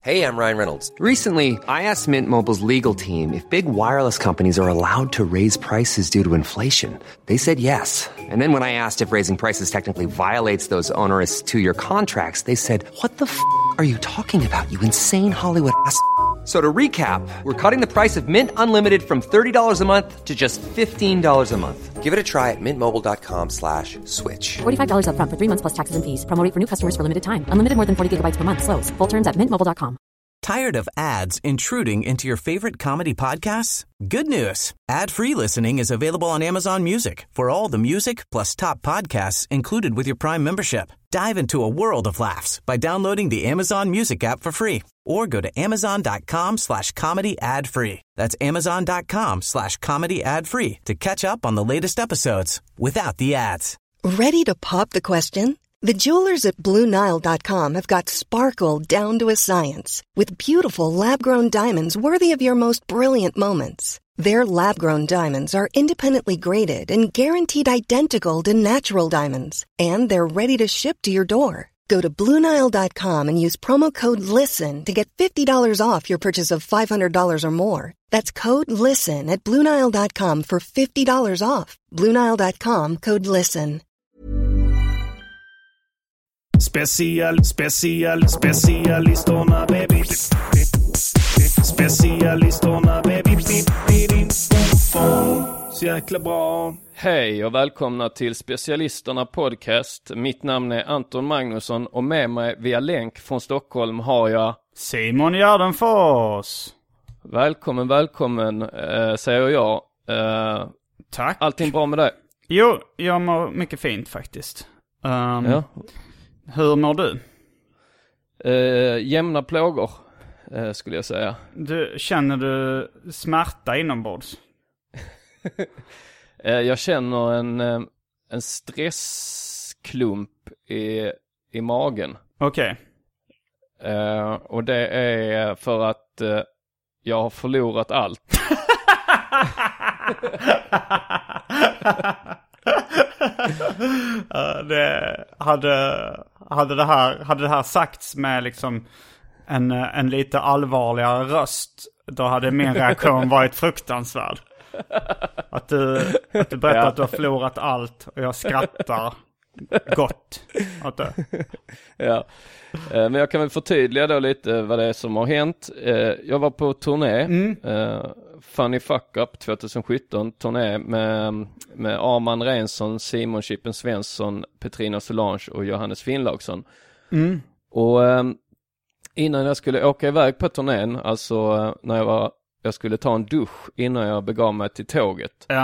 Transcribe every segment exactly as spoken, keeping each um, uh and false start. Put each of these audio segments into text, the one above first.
Hey, I'm Ryan Reynolds. Recently, I asked Mint Mobile's legal team if big wireless companies are allowed to raise prices due to inflation. They said yes. And then when I asked if raising prices technically violates those onerous two-year contracts, they said, "What the f*** are you talking about, you insane Hollywood ass?" So to recap, we're cutting the price of Mint Unlimited from thirty dollars a month to just fifteen dollars a month. Give it a try at mintmobile.com slash switch. forty-five dollars up front for three months plus taxes and fees. Promo rate for new customers for limited time. Unlimited more than forty gigabytes per month. Slows full terms at mint mobile dot com. Tired of ads intruding into your favorite comedy podcasts? Good news. Ad-free listening is available on Amazon Music for all the music plus top podcasts included with your Prime membership. Dive into a world of laughs by downloading the Amazon Music app for free or go to amazon.com slash comedy ad free. That's amazon.com slash comedy ad free to catch up on the latest episodes without the ads. Ready to pop the question? The jewelers at Blue Nile dot com have got sparkle down to a science with beautiful lab-grown diamonds worthy of your most brilliant moments. Their lab-grown diamonds are independently graded and guaranteed identical to natural diamonds, and they're ready to ship to your door. Go to Blue Nile dot com and use promo code LISTEN to get fifty dollars off your purchase of five hundred dollars or more. That's code LISTEN at Blue Nile dot com for fifty dollars off. Blue Nile dot com, code LISTEN. Special, special, specialisterna baby. Specialisterna baby. Så jäkla bra. Hej och välkomna till Specialisterna podcast. Mitt namn är Anton Magnusson och med mig via länk från Stockholm har jag Simon Gärdenfors. Välkommen, välkommen eh, säger jag. Eh, Tack. Allting bra med dig? Jo, jag mår mycket fint faktiskt. Um, ja. Hur mår du? Eh, jämna plågor eh, skulle jag säga. Du, känner du smärta inombords? eh, jag känner en, eh, en stressklump i, i magen. Okej. Okay. Eh, och det är för att eh, jag har förlorat allt. uh, det hade hade det här hade det här sagts med liksom en en lite allvarligare röst, då hade min reaktion varit fruktansvärd. Att du att du berättar ja. Att du har förlorat allt och jag skrattar gott åt det. Ja. Men jag kan väl förtydliga då lite vad det är som har hänt. Jag var på turné, mm. Funny Fuck Up tjugohundrasjutton, turné med, med Arman Rensson, Simon Chippen Svensson, Petrina Solange och Johannes Finnlaugsson. Mm. Och innan jag skulle åka iväg på turnén, alltså när jag var jag skulle ta en dusch innan jag begav mig till tåget. Ja.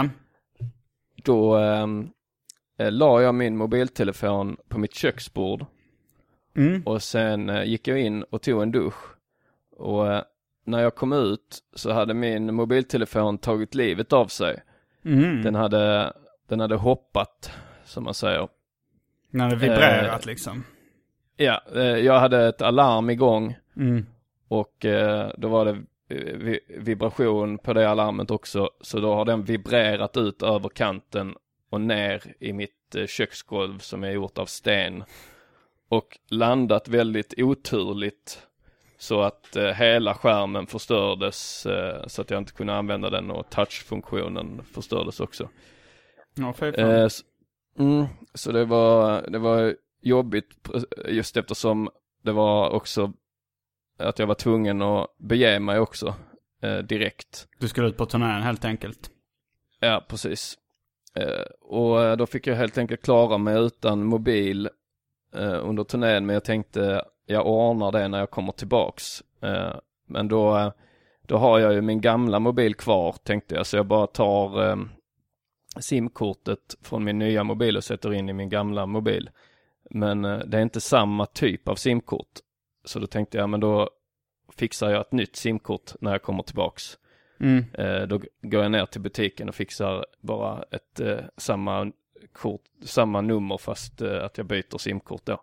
Då ähm, la jag min mobiltelefon på mitt köksbord. Mm. Och sen äh, gick jag in och tog en dusch. Och äh, när jag kom ut så hade min mobiltelefon tagit livet av sig. Mm. Den hade den hade hoppat, som man säger. Den hade vibrerat äh, liksom. Ja, äh, jag hade ett alarm igång. Mm. Och äh, då var det vibration på det alarmet också, så då har den vibrerat ut över kanten och ner i mitt köksgolv som är gjort av sten och landat väldigt oturligt så att eh, hela skärmen förstördes eh, så att jag inte kunde använda den, och touchfunktionen förstördes också. Ja, eh, så, mm, så det var det var jobbigt just eftersom det var också att jag var tvungen att bege mig också eh, direkt. Du skulle ut på turnén helt enkelt. Ja, precis. Eh, och då fick jag helt enkelt klara mig utan mobil eh, under turnén, men jag tänkte jag ordnar det när jag kommer tillbaks. Eh, men då, då har jag ju min gamla mobil kvar, tänkte jag, så jag bara tar eh, simkortet från min nya mobil och sätter in i min gamla mobil. Men eh, det är inte samma typ av simkort. Så då tänkte jag, men då fixar jag ett nytt simkort när jag kommer tillbaks. Mm. Eh, då går jag ner till butiken och fixar bara ett eh, samma kort, samma nummer, fast eh, att jag byter simkort då.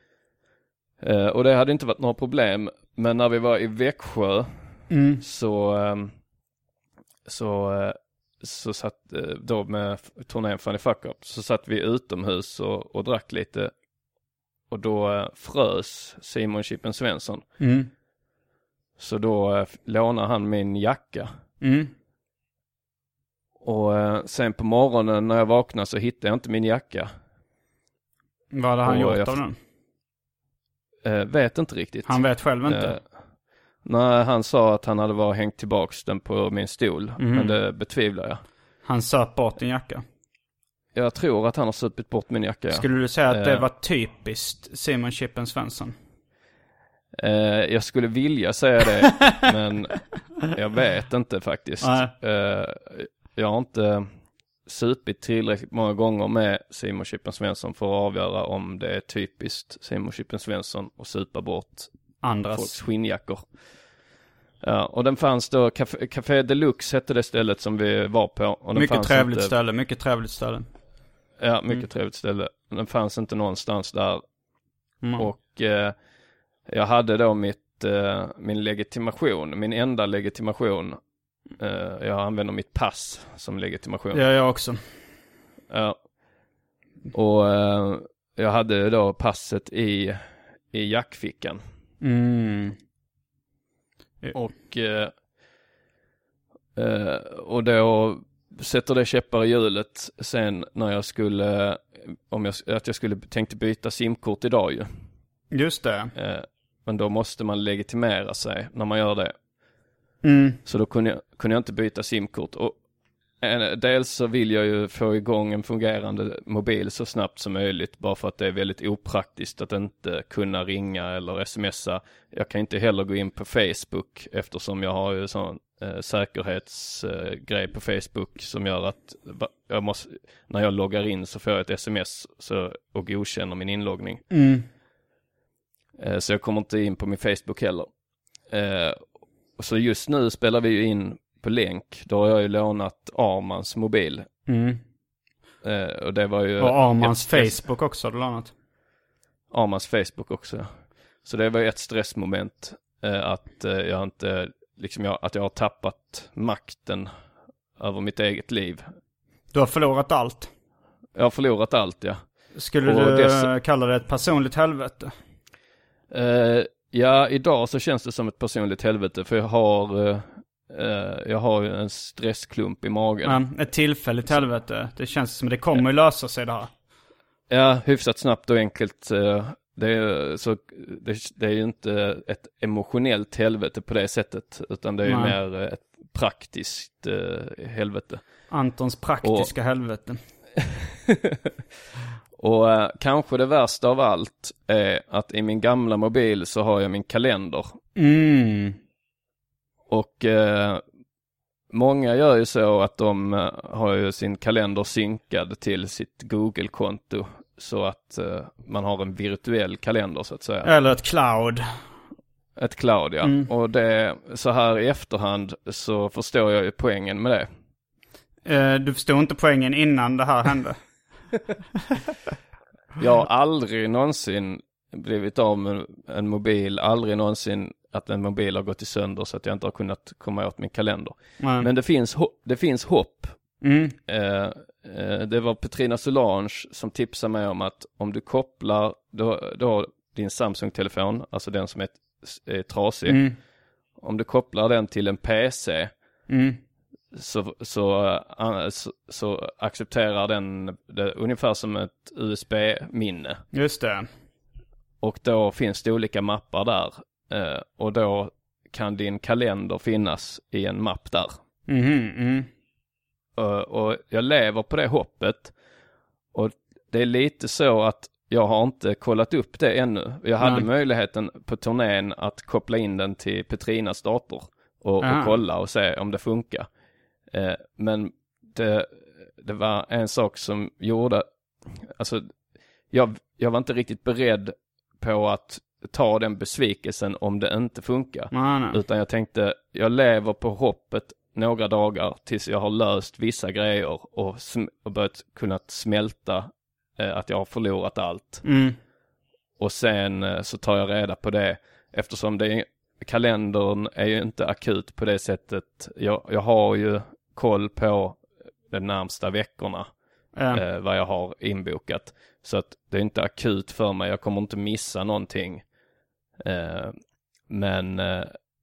Eh, och det hade inte varit några problem. Men när vi var i Växjö mm. så eh, så eh, så satt eh, då med turnén Funny Fuck Up, så satt vi utomhus och, och drack lite. Och då frös Simon Chippen Svensson. Mm. Så då eh, lånade han min jacka. Mm. Och eh, sen på morgonen när jag vaknade så hittade jag inte min jacka. Vad hade han och gjort jag, av den? Eh, vet inte riktigt. Han vet själv inte? Eh, nej, han sa att han hade varit hängt tillbaks den på min stol. Mm. Men det betvivlar jag. Han söp bort din jacka? Jag tror att han har supit bort min jacka. Ja. Skulle du säga att det eh, var typiskt Simon Chippen Svensson? Eh, jag skulle vilja säga det, men jag vet inte faktiskt. Eh, jag har inte supit tillräckligt många gånger med Simon Chippen Svensson för att avgöra om det är typiskt Simon Chippen Svensson att supa bort andras folks skinnjackor. Ja, och den fanns då, Café, Café Deluxe hette det stället som vi var på. Och den mycket fanns trevligt inte, ställe, mycket trevligt ställe. Ja, mycket mm. trevligt ställe. Den fanns inte någonstans där. Mm. Och eh, jag hade då mitt, eh, min legitimation, min enda legitimation. Eh, jag använder mitt pass som legitimation. Ja, jag också. Ja. Och eh, jag hade då passet i, i jackfickan. Mm. Och eh, eh, och då sätter det käppar i hjulet sen när jag skulle om jag, att jag skulle tänkte byta simkort idag ju. Just det. Eh, men då måste man legitimera sig när man gör det. Mm. Så då kunde jag, kunde jag inte byta simkort. Och eh, dels så vill jag ju få igång en fungerande mobil så snabbt som möjligt. Bara för att det är väldigt opraktiskt att inte kunna ringa eller smsa. Jag kan inte heller gå in på Facebook eftersom jag har ju sån eh, säkerhetsgrej eh, på Facebook som gör att jag måste, när jag loggar in så får jag ett sms så, och godkänner min inloggning. Mm. Eh, så jag kommer inte in på min Facebook heller. Eh, så just nu spelar vi ju in på länk. Då har jag ju lånat Armans mobil. Mm. Eh, och det var ju... Och Armans ett, Facebook också har du lånat. Armans Facebook också, ja. Så det var ett stressmoment. Eh, att eh, jag inte... Liksom jag, att jag har tappat makten över mitt eget liv. Du har förlorat allt. Jag har förlorat allt, ja. Skulle och du dess... kalla det ett personligt helvete? Eh, ja, idag så känns det som ett personligt helvete. För jag har... Eh, jag har ju en stressklump i magen. Ja, ett tillfälligt helvete. Det känns som att det kommer att lösa sig det här. Ja, hyfsat snabbt och enkelt. Det är, så, det, det är ju inte ett emotionellt helvete på det sättet. Utan det är ju Nej. mer ett praktiskt eh, helvete. Antons praktiska och, helvete. och eh, kanske det värsta av allt är att i min gamla mobil så har jag min kalender. Mm. Och eh, många gör ju så att de eh, har ju sin kalender synkad till sitt Google-konto. Så att eh, man har en virtuell kalender så att säga. Eller ett cloud. Ett cloud, ja. Mm. Och det, så här i efterhand så förstår jag ju poängen med det. Eh, du förstår inte poängen innan det här hände? Jag har aldrig någonsin blivit av med en mobil. Aldrig någonsin att en mobil har gått i sönder så att jag inte har kunnat komma åt min kalender. Mm. Men det finns, ho- det finns hopp. Mm. Eh, eh, det var Petrina Solange som tipsade mig om att om du kopplar då, då din Samsung-telefon, alltså den som är, är trasig, mm. om du kopplar den till en P C mm. så, så, så, så accepterar den det ungefär som ett U S B-minne. Just det. Och då finns det olika mappar där. Eh, och då kan din kalender finnas i en mapp där. Mm, mm. Uh, och jag lever på det hoppet. Och det är lite så att jag har inte kollat upp det ännu. Jag hade Nej. möjligheten på turnén att koppla in den till Petrinas dator. Och, och kolla och se om det funkar. Uh, men det, det var en sak som gjorde... Alltså, jag, jag var inte riktigt beredd på att ta den besvikelsen om det inte funkar. Nej, nej. Utan jag tänkte, jag lever på hoppet några dagar tills jag har löst vissa grejer och, sm- och börjat kunna smälta eh, att jag har förlorat allt. Mm. Och sen eh, så tar jag reda på det eftersom det är, kalendern är ju inte akut på det sättet. Jag, jag har ju koll på de närmsta veckorna mm. eh, vad jag har inbokat. Så att det är inte akut för mig. Jag kommer inte missa någonting. Eh, men... Eh,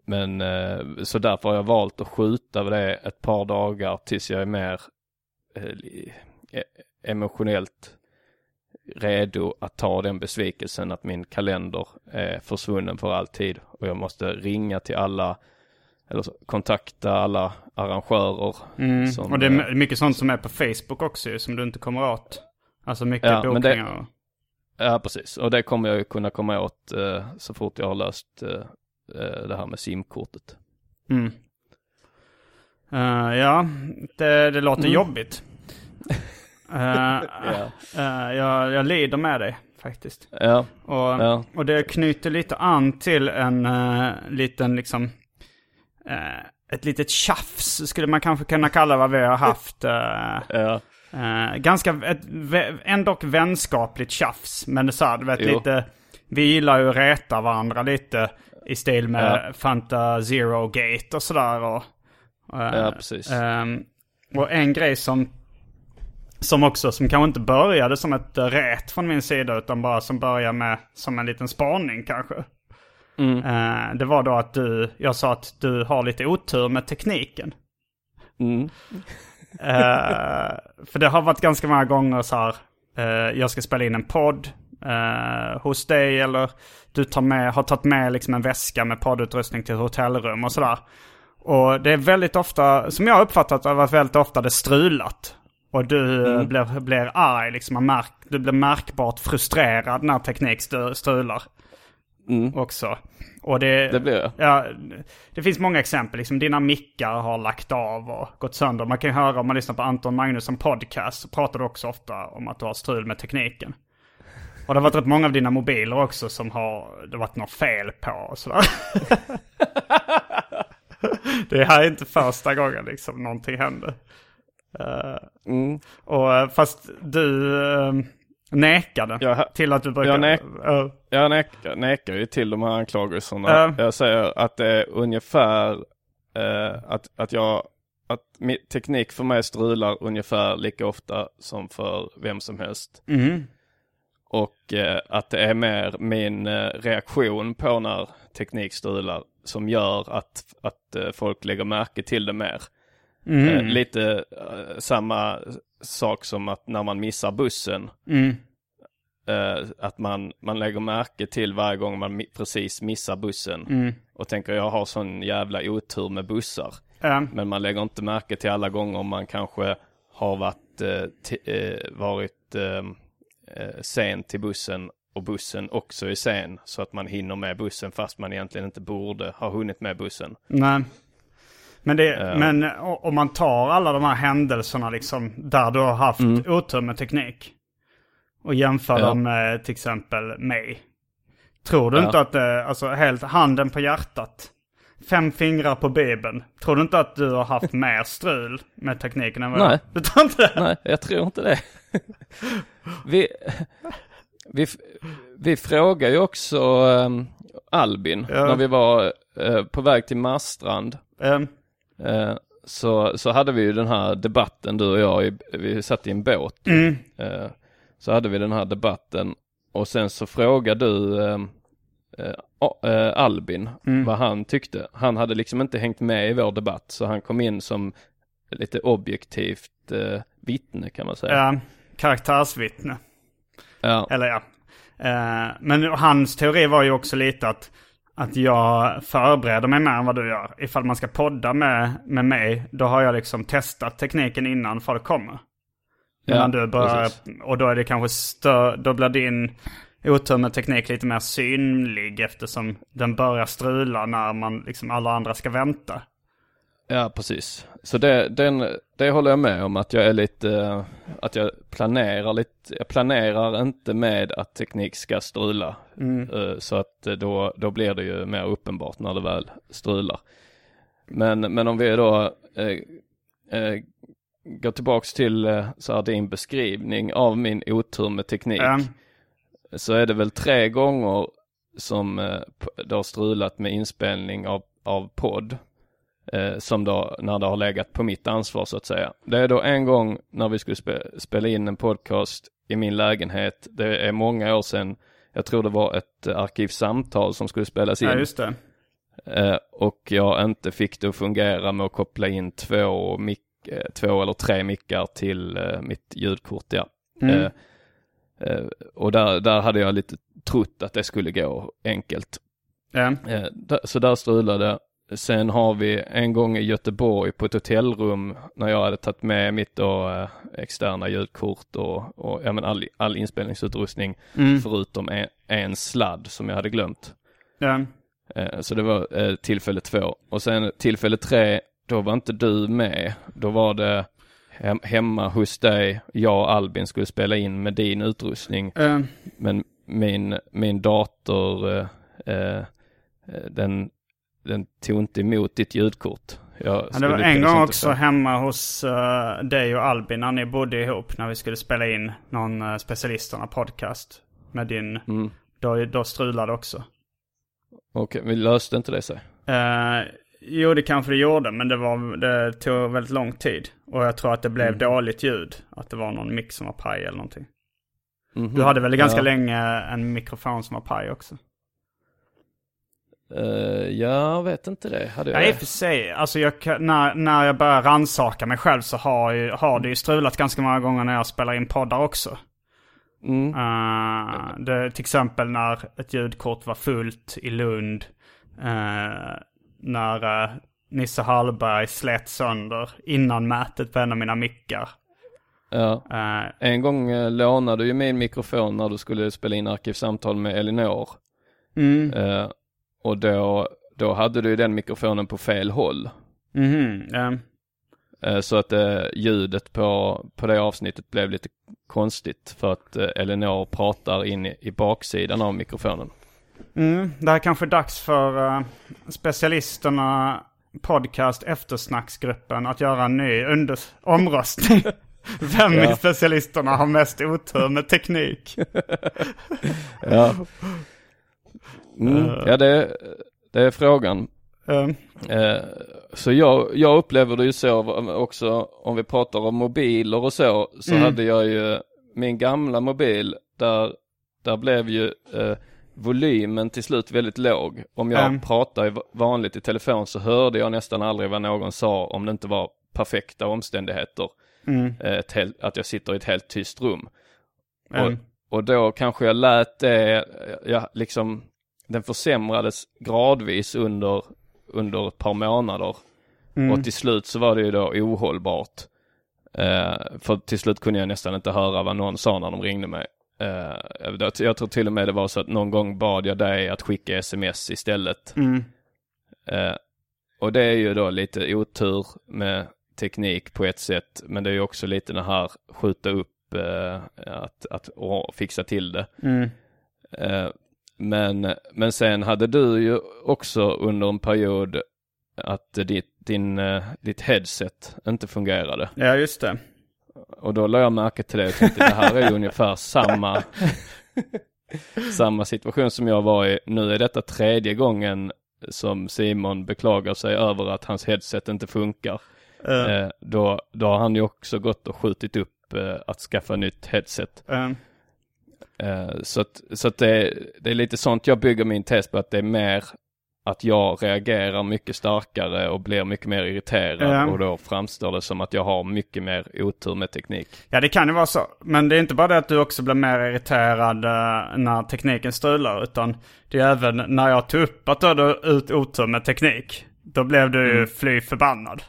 men eh, så därför har jag valt att skjuta det ett par dagar tills jag är mer eh, emotionellt redo att ta den besvikelsen att min kalender är försvunnen för alltid och jag måste ringa till alla eller så, kontakta alla arrangörer. Mm. Som, och det är mycket sånt som är på Facebook också som du inte kommer åt. Alltså mycket ja, bokningar. Men det, ja, precis. Och det kommer jag ju kunna komma åt eh, så fort jag har löst eh, det här med simkortet. Mm. Uh, ja, det, det låter mm. jobbigt. Uh, ja. uh, jag, jag lider med dig faktiskt. Ja. Och, ja. och det knyter lite an till en uh, liten liksom uh, ett litet tjafs skulle man kanske kunna kalla vad vi har haft. Uh, ja. uh, ganska ett, ändå vänskapligt tjafs, men det så här, du vet, lite, vi gillar ju att reta varandra lite i stil med ja. Fanta Zero Gate och sådär. Och, uh, ja, precis. Um, och en grej som Som också, som kanske inte började som ett rät från min sida utan bara som började med som en liten spaning kanske. Mm. Uh, det var då att du, jag sa att du har lite otur med tekniken. Mm. uh, för det har varit ganska många gånger så här, uh, jag ska spela in en podd uh, hos dig eller du tar med, har tagit med liksom en väska med poddutrustning till ett hotellrum och sådär. Och det är väldigt ofta, som jag har uppfattat, har varit väldigt ofta det strulat. Och du mm. blir, blir arg, liksom, märk, du blir märkbart frustrerad när teknik strular mm. också. Och det, det blir det. Ja, det finns många exempel, liksom, dina mickar har lagt av och gått sönder. Man kan ju höra om man lyssnar på Anton Magnusson podcast så pratar du också ofta om att du har strul med tekniken. Och det har varit rätt många av dina mobiler också som har det varit något fel på och sådär. Det här är inte första gången liksom någonting händer. Uh, mm. och fast du uh, nekade jag, till att du brukar... Jag, nek, uh. jag nekar, nekar ju till de här anklagelserna. Uh. Jag säger att det är ungefär uh, att, att jag att mi, teknik för mig strular ungefär lika ofta som för vem som helst. Mm. Och uh, att det är mer min uh, reaktion på när teknik strular som gör att, att uh, folk lägger märke till det mer. Mm. Eh, lite eh, samma sak som att när man missar bussen mm. eh, att man, man lägger märke till varje gång man mi- precis missar bussen mm. och tänker jag har sån jävla otur med bussar mm. men man lägger inte märke till alla gånger om man kanske har varit, eh, t- eh, varit eh, eh, sen till bussen och bussen också är sen så att man hinner med bussen fast man egentligen inte borde ha hunnit med bussen. Nej. Men, det, uh. men om man tar alla de här händelserna liksom, där du har haft mm. otur med teknik och jämför ja. dem med till exempel mig. Tror du ja. inte att det, alltså helt handen på hjärtat, fem fingrar på bibeln. Tror du inte att du har haft mer strul med tekniken än vad Nej. jag? Du tror inte det? Nej, jag tror inte det. vi, vi, vi frågar ju också um, Albin ja. när vi var uh, på väg till Marstrand. Um. Uh, så, så hade vi ju den här debatten, du och jag, i, vi satt i en båt. Mm. Uh, så hade vi den här debatten och sen så frågade du uh, uh, uh, Albin mm. vad han tyckte. Han hade liksom inte hängt med i vår debatt så han kom in som lite objektivt uh, vittne kan man säga. Ja, karaktärsvittne. Ja. Eller ja. Uh, men hans teori var ju också lite att Att jag förbereder mig mer än vad du gör. Ifall man ska podda med, med mig, då har jag liksom testat tekniken innan folk kommer. Ja, du börjar, och då är det kanske stö, då blir din otur med teknik lite mer synlig eftersom den börjar strula när man liksom alla andra ska vänta. Ja, precis. Så det, den, det håller jag med om att jag är lite, att jag planerar lite, jag planerar inte med att teknik ska strula. Mm. Så att då, då blir det ju mer uppenbart när det väl strular. Men, men om vi då eh, eh, går tillbaks till eh, så här, din beskrivning av min otur med teknik. Mm. Så är det väl tre gånger som eh, det har strulat med inspelning av, av podd. Eh, som då när det har legat på mitt ansvar så att säga. Det är då en gång när vi skulle spe- spela in en podcast i min lägenhet. Det är många år sedan. Jag tror det var ett arkivsamtal som skulle spelas in. Ja, just det. Eh, och jag inte fick det att fungera med att koppla in två, mic- eh, två eller tre mickar till eh, mitt ljudkort. Ja. Mm. Eh, eh, och där, där hade jag lite trott att det skulle gå enkelt. Mm. Eh, där, så där strulade. Sen har vi en gång i Göteborg på ett hotellrum när jag hade tagit med mitt då, eh, externa ljudkort och, och ja, men all, all inspelningsutrustning mm. förutom en, en sladd som jag hade glömt. Mm. Eh, så det var eh, tillfälle två. Och sen tillfälle tre, då var inte du med. Då var det hem, hemma hos dig. Jag och Albin skulle spela in med din utrustning. Mm. Men min, min dator, eh, eh, den... Den tog inte emot ditt ljudkort. Jag ja, det var en gång också för. hemma hos uh, dig och Albin när ni bodde ihop när vi skulle spela in någon uh, specialisterna podcast med din. Mm. Då, då strulade också. Okej, okay, vi löste inte det sig? Uh, jo, det kanske det gjorde, men det, var, det tog väldigt lång tid. Och jag tror att det blev mm. dåligt ljud. Att det var någon mick som var paj eller någonting. Mm-hmm. Du hade väl ganska ja. länge en mikrofon som var paj också? Uh, jag vet inte det. Hade jag... Ja, i och för sig. Alltså jag, när, när jag börjar rannsaka mig själv så har, ju, har det ju strulat ganska många gånger när jag spelar in poddar också. Mm. Uh, det, till exempel när ett ljudkort var fullt i Lund. Uh, när uh, Nisse Hallberg slet sönder innan mätet på en av mina mickar. Ja. Uh, en gång uh, lånade du ju min mikrofon när du skulle spela in arkivsamtal med Elinor. Mm. Uh, Och då, då hade du den mikrofonen på fel håll. Mm-hmm, yeah. Så att eh, ljudet på, på det avsnittet blev lite konstigt. För att eh, Elinor pratar in i, i baksidan av mikrofonen. Mm, det här är kanske dags för uh, specialisterna podcast eftersnacksgruppen att göra en ny under- omröstning. Vem ja. i specialisterna har mest otur med teknik? Ja. Mm, uh, ja, det, det är frågan. Uh, uh, så jag, jag upplever det ju så också, om vi pratar om mobiler och så, så mm. hade jag ju min gamla mobil, där, där blev ju uh, volymen till slut väldigt låg. Om jag um. pratade vanligt i telefon så hörde jag nästan aldrig vad någon sa om det inte var perfekta omständigheter. Mm. Ett helt, att jag sitter i ett helt tyst rum. Um. Och, och då kanske jag lät det, ja, liksom... Den försämrades gradvis under, under ett par månader. Mm. Och till slut så var det ju då ohållbart. Eh, för till slut kunde jag nästan inte höra vad någon sa när de ringde mig. Eh, jag tror till och med det var så att någon gång bad jag dig att skicka sms istället. Mm. Eh, och det är ju då lite otur med teknik på ett sätt. Men det är ju också lite det här skjuta upp eh, att, att och fixa till det. Mm. Eh, Men, men sen hade du ju också under en period att ditt, din, ditt headset inte fungerade. Ja, just det. Och då lade jag märke till det och tänkte, det här är ju ungefär samma, samma situation som jag var i. Nu är detta tredje gången som Simon beklagar sig över att hans headset inte funkar. Uh. Eh, då, då har han ju också gått och skjutit upp eh, att skaffa nytt headset. Uh. Uh, så att, så att det, det är lite sånt jag bygger min test på, att det är mer att jag reagerar mycket starkare och blir mycket mer irriterad mm. och då framstår det som att jag har mycket mer otur med teknik. Ja, det kan ju vara så. Men det är inte bara det att du också blir mer irriterad uh, när tekniken strular, utan det är även när jag tog upp att du hade ut otur med teknik. Då blev du mm. fly förbannad.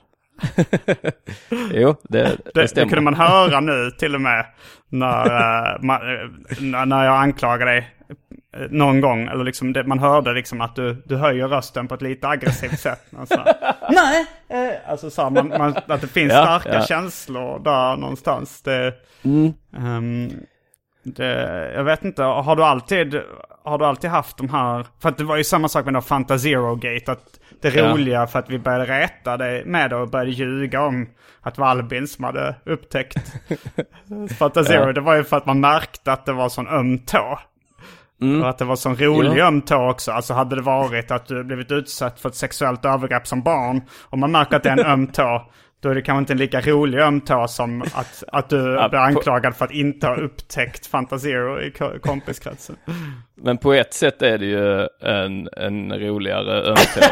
Jo, det, det, det stämmer. Det kunde man höra nu till och med när, uh, man, uh, när jag anklagar dig uh, någon gång. Eller liksom det, man hörde liksom att du, du höjer rösten på ett lite aggressivt sätt. Alltså, nej! Uh, alltså så man, man, att det finns ja, starka ja. känslor där någonstans. Det, mm. um, det, jag vet inte, har du alltid har du alltid haft de här, för att det var ju samma sak med Fanta Zero Gate, att det roliga ja. för att vi började rätta det med det och började ljuga om att det var Albin som hade upptäckt Fanta Zero, ja. det var ju för att man märkte att det var sån öm tå. Mm. Och att det var sån rolig ja. öm tå också. Alltså hade det varit att du blivit utsatt för ett sexuellt övergrepp som barn och man märker att det är en öm tå, då är det kanske inte en lika rolig ömtå som att, att du Ja, blir på- anklagad för att inte ha upptäckt Fanta Zero i ko- kompiskretsen. Men på ett sätt är det ju en, en roligare ömtå.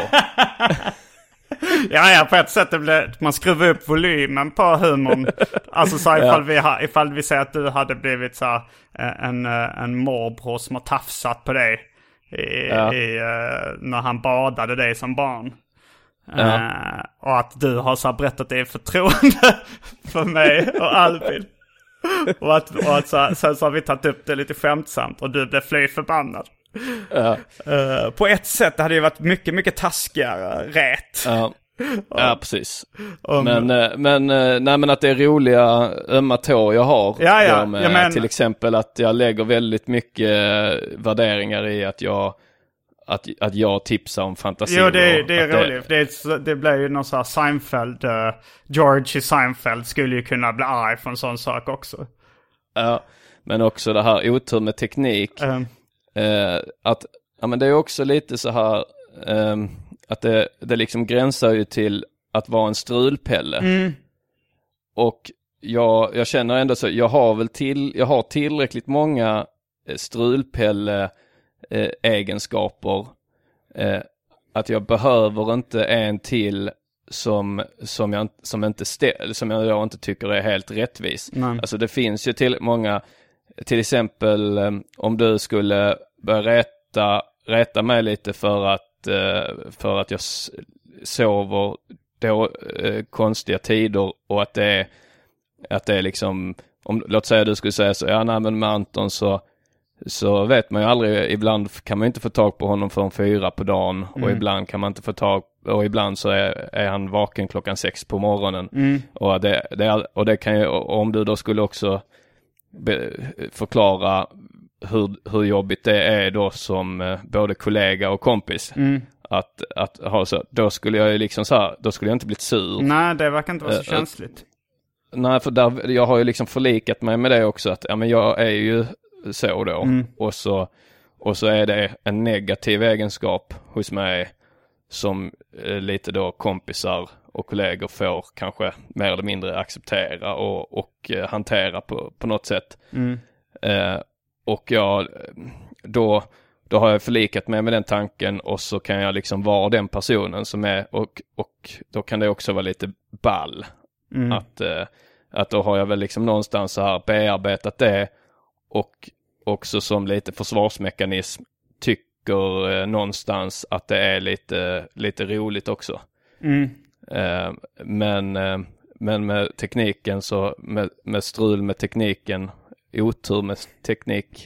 Ja, ja, på ett sätt det blir, man skruvar upp volymen på humorn. Alltså så ifall, Ja. vi, ha, ifall vi säger att du hade blivit så här, en, en morbror som har tafsat på dig i, Ja. i, uh, när han badade dig som barn. Ja. Uh, och att du har så här berättat det i förtroende för mig och Albin. Och att, och att så, sen så har vi tagit upp det lite skämtsamt och du blev fly förbannad. Ja. Uh, på ett sätt hade det varit mycket, mycket taskigare rät. Ja. Ja, precis. Om- Men, eh, men, eh, nej, men att det är roliga ömma tår jag har. Ja, ja, De, eh, jag menar- Till exempel att jag lägger väldigt mycket eh, värderingar i att jag, att, att jag tipsar om fantasi. Jo, det, är- det är att roligt. Det, är, så- det blir ju någon sån här Seinfeld. Uh, George i Seinfeld skulle ju kunna bli arg för en sån sak också. Ja, men också det här otur med teknik. Um, Eh, att, ja, men det är också lite så här ehm, att det, det liksom gränsar ju till att vara en strulpelle. mm, Och jag, jag känner ändå så, jag har väl till, jag har tillräckligt många eh, strulpelle eh, egenskaper eh, att jag behöver inte en till som, som, jag, som, inte stä, som jag då inte tycker är helt rättvis. Nej. Alltså det finns ju till många, till exempel eh, om du skulle börja rätta, rätta mig lite för att, eh, för att jag s- sover då, eh, konstiga tider och att det är, att det är liksom, om, låt säga du skulle säga så, ja nej men med Anton så, så vet man ju aldrig, ibland kan man inte få tag på honom förrän fyra på dagen och ibland kan man inte få tag, och ibland så är, är han vaken klockan sex på morgonen och, det, det är, och det kan ju, och om du då skulle också be, förklara hur, hur jobbigt det är då som eh, både kollega och kompis att, att ha så, då skulle jag ju liksom så här, då skulle jag inte blivit sur. nej, det verkar inte vara så Eh, eh, känsligt. Nej, för där, jag har ju liksom förlikat mig med det också att ja, men jag är ju så då och så och så är det en negativ egenskap hos mig som eh, lite då kompisar och kollegor får kanske mer eller mindre acceptera och, och eh, hantera på, på något sätt. Eh, och jag då då har jag förlikat mig med den tanken och så kan jag liksom vara den personen som är och, och då kan det också vara lite ball. Att, eh, att då har jag väl liksom någonstans så här bearbetat det och också som lite försvarsmekanism tycker eh, någonstans att det är lite, lite roligt också. Eh, men, eh, men med tekniken så med, med strul med tekniken, otur med teknik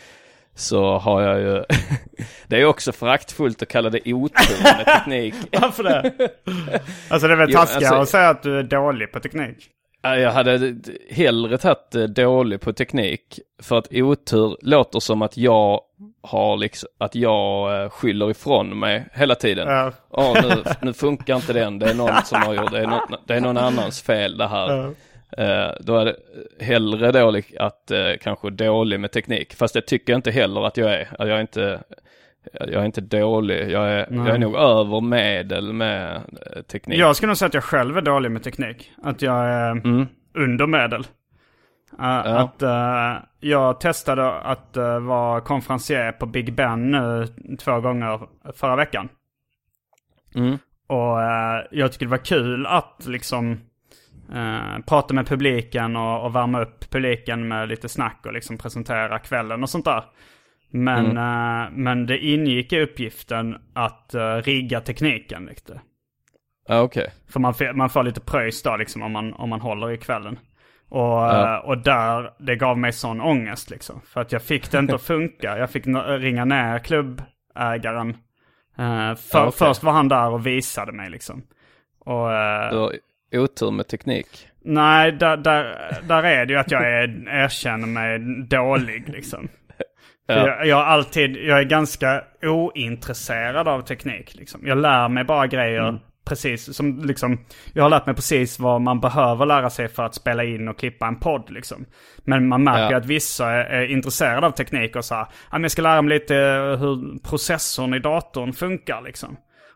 så har jag ju det är också föraktfullt att kalla det otur med teknik. Varför det? Alltså det är väl Jo, taskigare alltså- att säga att du är dålig på teknik. Ja, jag hade hellre tagit eh, dålig på teknik för att otur låter som att jag har liksom, att jag eh, skyller ifrån mig hela tiden. Ja. Ja, nu, nu funkar inte den, det är någon som har gjort det, är någon, det är någon annans fel det här. Eh, då är det hellre dålig att eh, kanske dålig med teknik, fast det tycker jag inte heller att jag är. Att jag är inte jag är inte dålig, jag är, jag är nog över medel med eh, teknik. Jag skulle nog säga att jag själv är dålig med teknik. Att jag är under medel. Uh, Att uh, jag testade att uh, vara konferencier på Big Ben nu två gånger förra veckan. Mm. Och uh, jag tycker det var kul att liksom uh, prata med publiken och, och värma upp publiken med lite snack och liksom presentera kvällen och sånt där. Men, Mm. uh, men det ingick i uppgiften att uh, rigga tekniken lite. Ja, okej. För man, får- man får lite pröjs då liksom om man, om man håller i kvällen. Och, Ja. eh, och där, det gav mig sån ångest liksom. För att jag fick det inte att funka. Jag fick n- ringa ner klubbägaren. Eh, för, Ja, okej. Först var han där och visade mig liksom. Och, eh, Du har otur med teknik. nej, där, där, där är det ju att jag är, erkänner mig dålig liksom. För Ja. jag, jag, har alltid, jag är ganska ointresserad av teknik liksom. Jag lär mig bara grejer precis som liksom, jag har lärt mig precis vad man behöver lära sig för att spela in och klippa en podd liksom. Men man märker ju Ja. att vissa är, är intresserade av teknik och så här, "Ja, men jag ska lära mig lite hur processorn i datorn funkar liksom.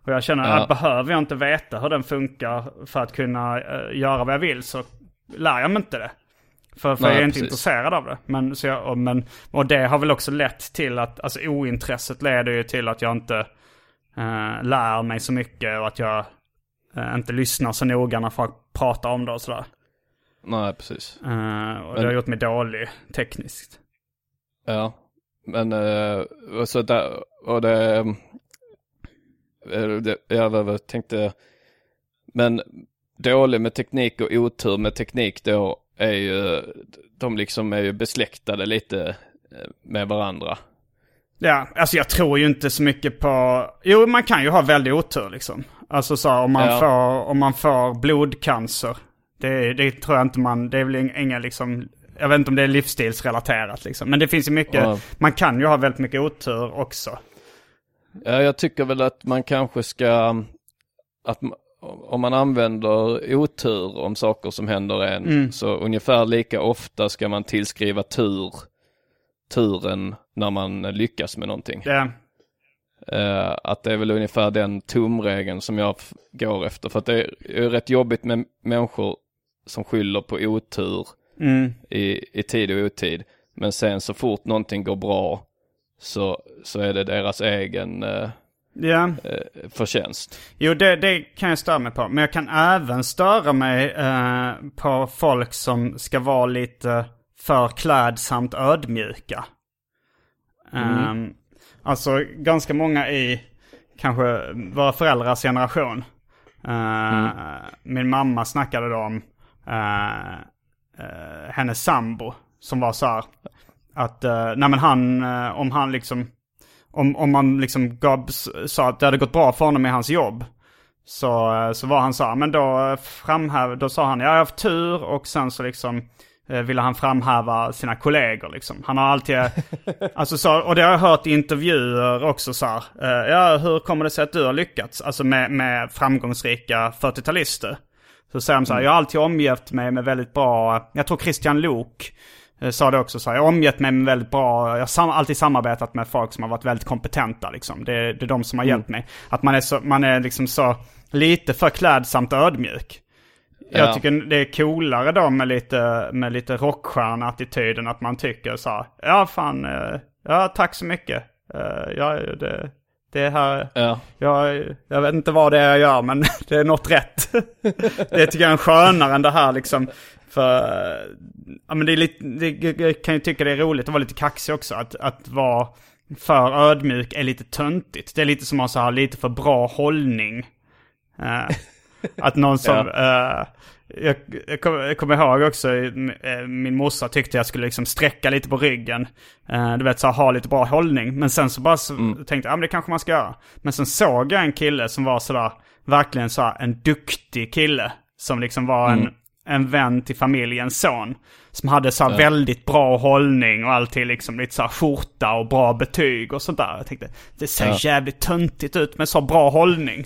Och jag känner Ja. att behöver jag inte veta hur den funkar för att kunna uh, göra vad jag vill, så lär jag mig inte det. För, för Nej, jag är inte precis. intresserad av det. Men, så jag, och, men, och det har väl också lett till att, alltså ointresset leder ju till att jag inte uh, lär mig så mycket och att jag uh, inte lyssnar så noga när folk pratar om det och sådär. Nej, precis. Uh, och Men- det har gjort mig dålig tekniskt. Ja, men uh, och så där, och det, uh, det jag tänkte, men dålig med teknik och otur med teknik då är ju, de liksom är ju besläktade lite med varandra. Ja, alltså jag tror ju inte så mycket på... Jo, man kan ju ha väldigt otur liksom. Alltså så om man, Ja. får, om man får blodcancer. Det, det tror jag inte man... Det är väl inga liksom... Jag vet inte om det är livsstilsrelaterat liksom. Men det finns ju mycket... Ja. Man kan ju ha väldigt mycket otur också. Ja, jag tycker väl att man kanske ska, att ma- om man använder otur om saker som händer en, Mm. så ungefär lika ofta ska man tillskriva tur, turen när man lyckas med någonting. Det, Eh, att det är väl ungefär den tumregeln som jag f- går efter. För att det är ju rätt jobbigt med människor som skyller på otur mm, i, i tid och otid. Men sen så fort någonting går bra så, så är det deras egen eh, ja. eh, förtjänst. Jo, det, det kan jag störa mig på. Men jag kan även störa mig eh, på folk som ska vara lite för klädsamt ödmjuka. Mm. Um, alltså ganska många i kanske våra föräldrars generation. Uh, Mm. Min mamma snackade då om uh, uh, hennes sambo som var så här att uh, nej men han, uh, om han liksom Om, om man liksom gav, sa att det hade gått bra för honom i hans jobb, så, så var han så här, men då framhäv, då sa han, ja, jag har haft tur, och sen så liksom eh, ville han framhäva sina kollegor liksom. Han har alltid, alltså så, och det har jag hört i intervjuer också så här, eh, ja, hur kommer det sig att du har lyckats? Alltså med, med framgångsrika fyrtiotalister. Så säger de så här, jag har alltid omgett mig med väldigt bra, jag tror Christian Lok sa det också så här, jag har omgett mig med väldigt bra, jag har sam- alltid samarbetat med folk som har varit väldigt kompetenta liksom. Det, det är de som har hjälpt mig. Att man är så, man är liksom så lite för klädsamt ödmjuk. Ja. Jag tycker det är coolare då med lite, med lite rockstjärna-attityden, att man tycker så här, ja fan, eh, ja tack så mycket. Uh, ja, det, det här, Ja. jag, jag vet inte vad det är jag gör, men det är något rätt. Det tycker jag är skönare än det här liksom. För, ja men det är lite, det, jag kan ju tycka det är roligt att vara lite kaxig också. Att, att vara för ödmjuk är lite töntigt. Det är lite som att ha lite för bra hållning. Uh, att någon som, Ja. uh, jag, jag, kom, jag kommer ihåg också, uh, min morsa tyckte jag skulle liksom sträcka lite på ryggen. Uh, du vet, så ha lite bra hållning. Men sen så bara så Mm. tänkte jag, ja men det kanske man ska göra. Men sen såg jag en kille som var sådär, verkligen så här, en duktig kille. Som liksom var Mm. en en vän till familjens son. Som hade så här Ja. väldigt bra hållning och alltid liksom lite så här skjorta och bra betyg och sånt där. Jag tänkte, det ser Ja. jävligt töntigt ut med så bra hållning.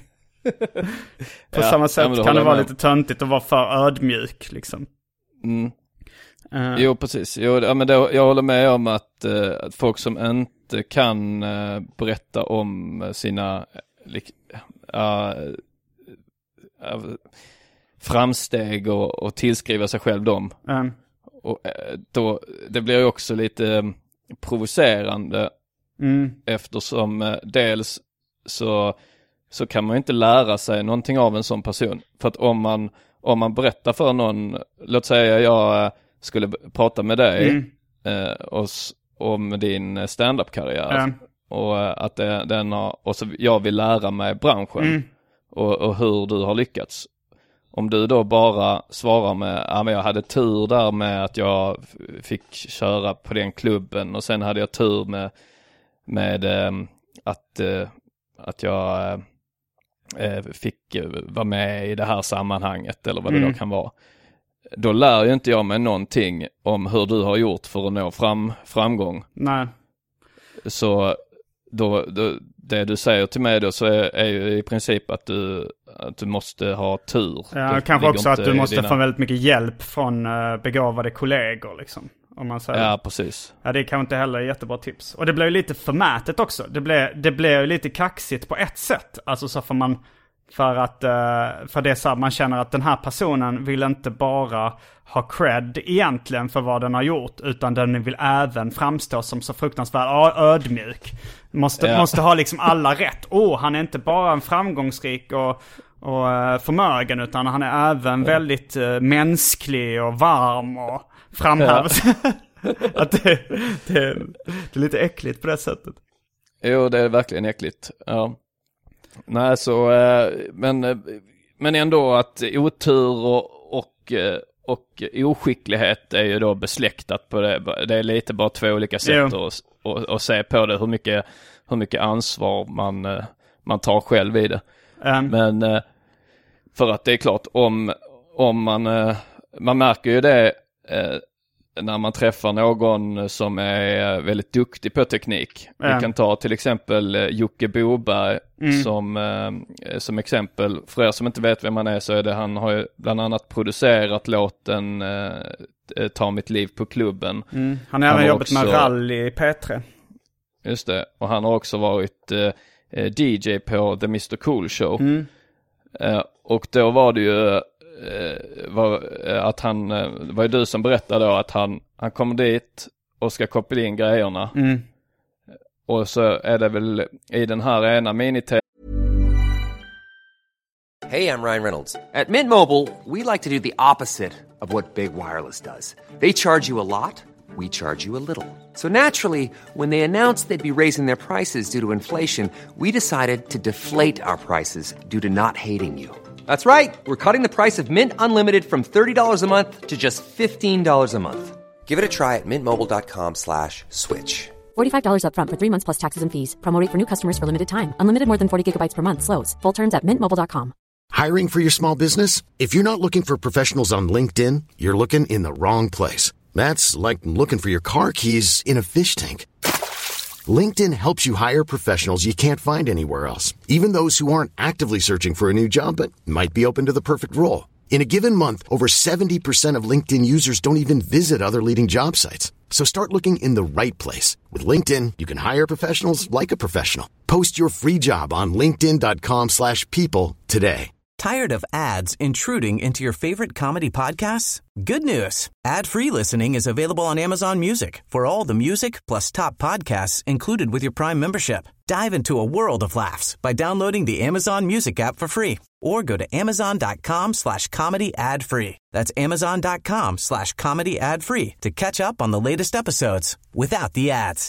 På Ja, samma ja, sätt men då kan håller det jag vara med. lite töntigt att vara för ödmjuk liksom. Mm. Eh, Jo, precis. Jo, ja, men det, jag håller med om att, eh, att folk som inte kan eh, berätta om sina eh, lik, uh, uh, framsteg och, och tillskriva sig själv dem. eh, Och, eh, då, det blir ju också lite eh, provocerande mm, eftersom eh, dels så, så kan man ju inte lära sig någonting av en sån person. För att om man, om man berättar för någon, låt säga jag eh, skulle b- prata med dig mm, eh, och, s- om din stand-up-karriär eh, och eh, att det, den har, och så jag vill lära mig branschen mm, och, och hur du har lyckats. Om du då bara svarar med, ja men jag hade tur där med att jag f- fick köra på den klubben och sen hade jag tur med, med eh, att, eh, att jag eh, fick eh, vara med i det här sammanhanget eller vad det Mm. då kan vara. Då lär ju inte jag mig någonting om hur du har gjort för att nå fram, framgång. nej. Så då, då, det du säger till mig då så är, är ju i princip att du, att du måste ha tur. Ja, Det kanske ligger också att inte du i måste dina- få väldigt mycket hjälp från uh, begåvade kollegor liksom. Om man säger. Ja, precis. Ja, det är kanske inte heller jättebra tips. Och det blev ju lite förmätet också. Det blev, det blev ju lite kaxigt på ett sätt. Alltså så får man... För att för det är så här, man känner att den här personen vill inte bara ha cred egentligen för vad den har gjort, utan den vill även framstå som så fruktansvärt ödmjuk. Måste, ja. måste ha liksom alla rätt. Åh, oh, han är inte bara en framgångsrik och, och förmögen, utan han är även ja. väldigt uh, mänsklig och varm och framhävd. Ja. Att det, det, det är lite äckligt på det sättet. Jo, det är verkligen äckligt. Ja. Nej, så, men, men ändå att otur och, och, och oskicklighet är ju då besläktat på det. Det är lite bara två olika sätt att, att, att se på det, hur mycket, hur mycket ansvar man, man tar själv i det. Mm. Men för att det är klart, om, om man, man märker ju det när man träffar någon som är väldigt duktig på teknik. Mm. Vi kan ta till exempel Jocke Boberg mm. som, eh, som exempel. För er som inte vet vem man är, så är det, han har ju bland annat producerat låten eh, Ta mitt liv på klubben. Mm. Han har även jobbat också med rally i P tre. Just det, och han har också varit eh, D J på The mister Cool Show. Mm. Eh, och då var det ju var, att han, det var ju du som berättade då att han, han kom dit och ska koppla in grejerna. Mm. Och så är det väl i den här ena minitel. Hey, I'm Ryan Reynolds. At Mint Mobile, we like to do the opposite of what Big Wireless does. They charge you a lot, we charge you a little. So naturally, when they announced they'd be raising their prices due to inflation, we decided to deflate our prices due to not hating you. That's right. We're cutting the price of Mint Unlimited from thirty dollars a month to just fifteen dollars a month. Give it a try at mintmobile.com slash switch. forty-five dollars up front for three months plus taxes and fees. Promo rate for new customers for limited time. Unlimited more than forty gigabytes per month. Slows full terms at mint mobile dot com. Hiring for your small business? If you're not looking for professionals on LinkedIn, you're looking in the wrong place. That's like looking for your car keys in a fish tank. LinkedIn helps you hire professionals you can't find anywhere else, even those who aren't actively searching for a new job but might be open to the perfect role. In a given month, over seventy percent of LinkedIn users don't even visit other leading job sites. So start looking in the right place. With LinkedIn, you can hire professionals like a professional. Post your free job on linkedin dot com slash people today. Tired of ads intruding into your favorite comedy podcasts? Good news. Ad-free listening is available on Amazon Music for all the music plus top podcasts included with your Prime membership. Dive into a world of laughs by downloading the Amazon Music app for free or go to amazon dot com slash comedy ad free. That's amazon dot com slash comedy ad free to catch up on the latest episodes without the ads.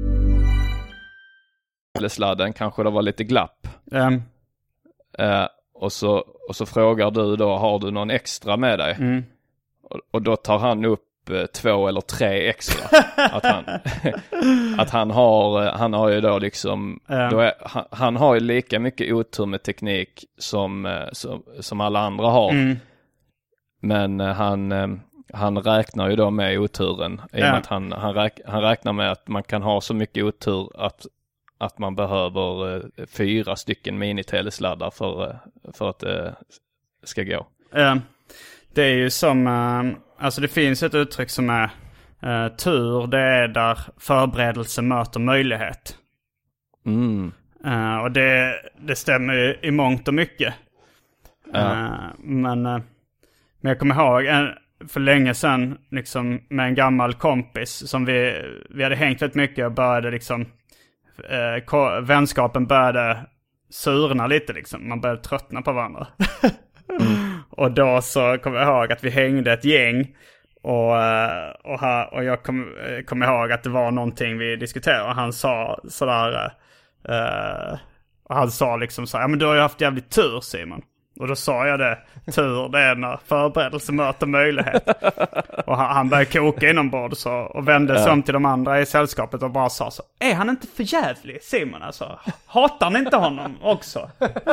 Sladden kanske det var lite glapp. Mm. Uh, och, så, och så frågar du då, har du någon extra med dig? Mm. Och, och då tar han upp uh, två eller tre extra. att han, att han har, han har ju då liksom, mm. då är, han, han har ju lika mycket otur med teknik som, uh, som, som alla andra har. Mm. Men uh, han, uh, han räknar ju då med oturen. I och med mm. att han, han, räk, han räknar med att man kan ha så mycket otur att att man behöver eh, fyra stycken minitelesladdar för, eh, för att det eh, ska gå. Eh, det är ju som, eh, alltså det finns ett uttryck som är eh, tur, det är där förberedelse möter möjlighet. Mm. Eh, och det, det stämmer ju i mångt och mycket. Ja. Eh, men, eh, men jag kommer ihåg en, för länge sedan liksom, med en gammal kompis som vi, vi hade hängt väldigt mycket och började liksom Eh, vänskapen började surna lite liksom. Man började tröttna på varandra. mm. Och då så kommer jag ihåg att vi hängde ett gäng. Och, och, här, och jag kommer kom ihåg att det var någonting vi diskuterade. Och han sa sådär eh, och han sa liksom så här: ja men du har ju haft jävligt tur, Simon. Och då sa jag det, tur det är när förberedelse möter möjlighet. Och han, han började koka inombords så, och vände sig ja. om till de andra i sällskapet och bara sa så: är han inte för jävlig, Simon alltså? Hatar han inte honom också?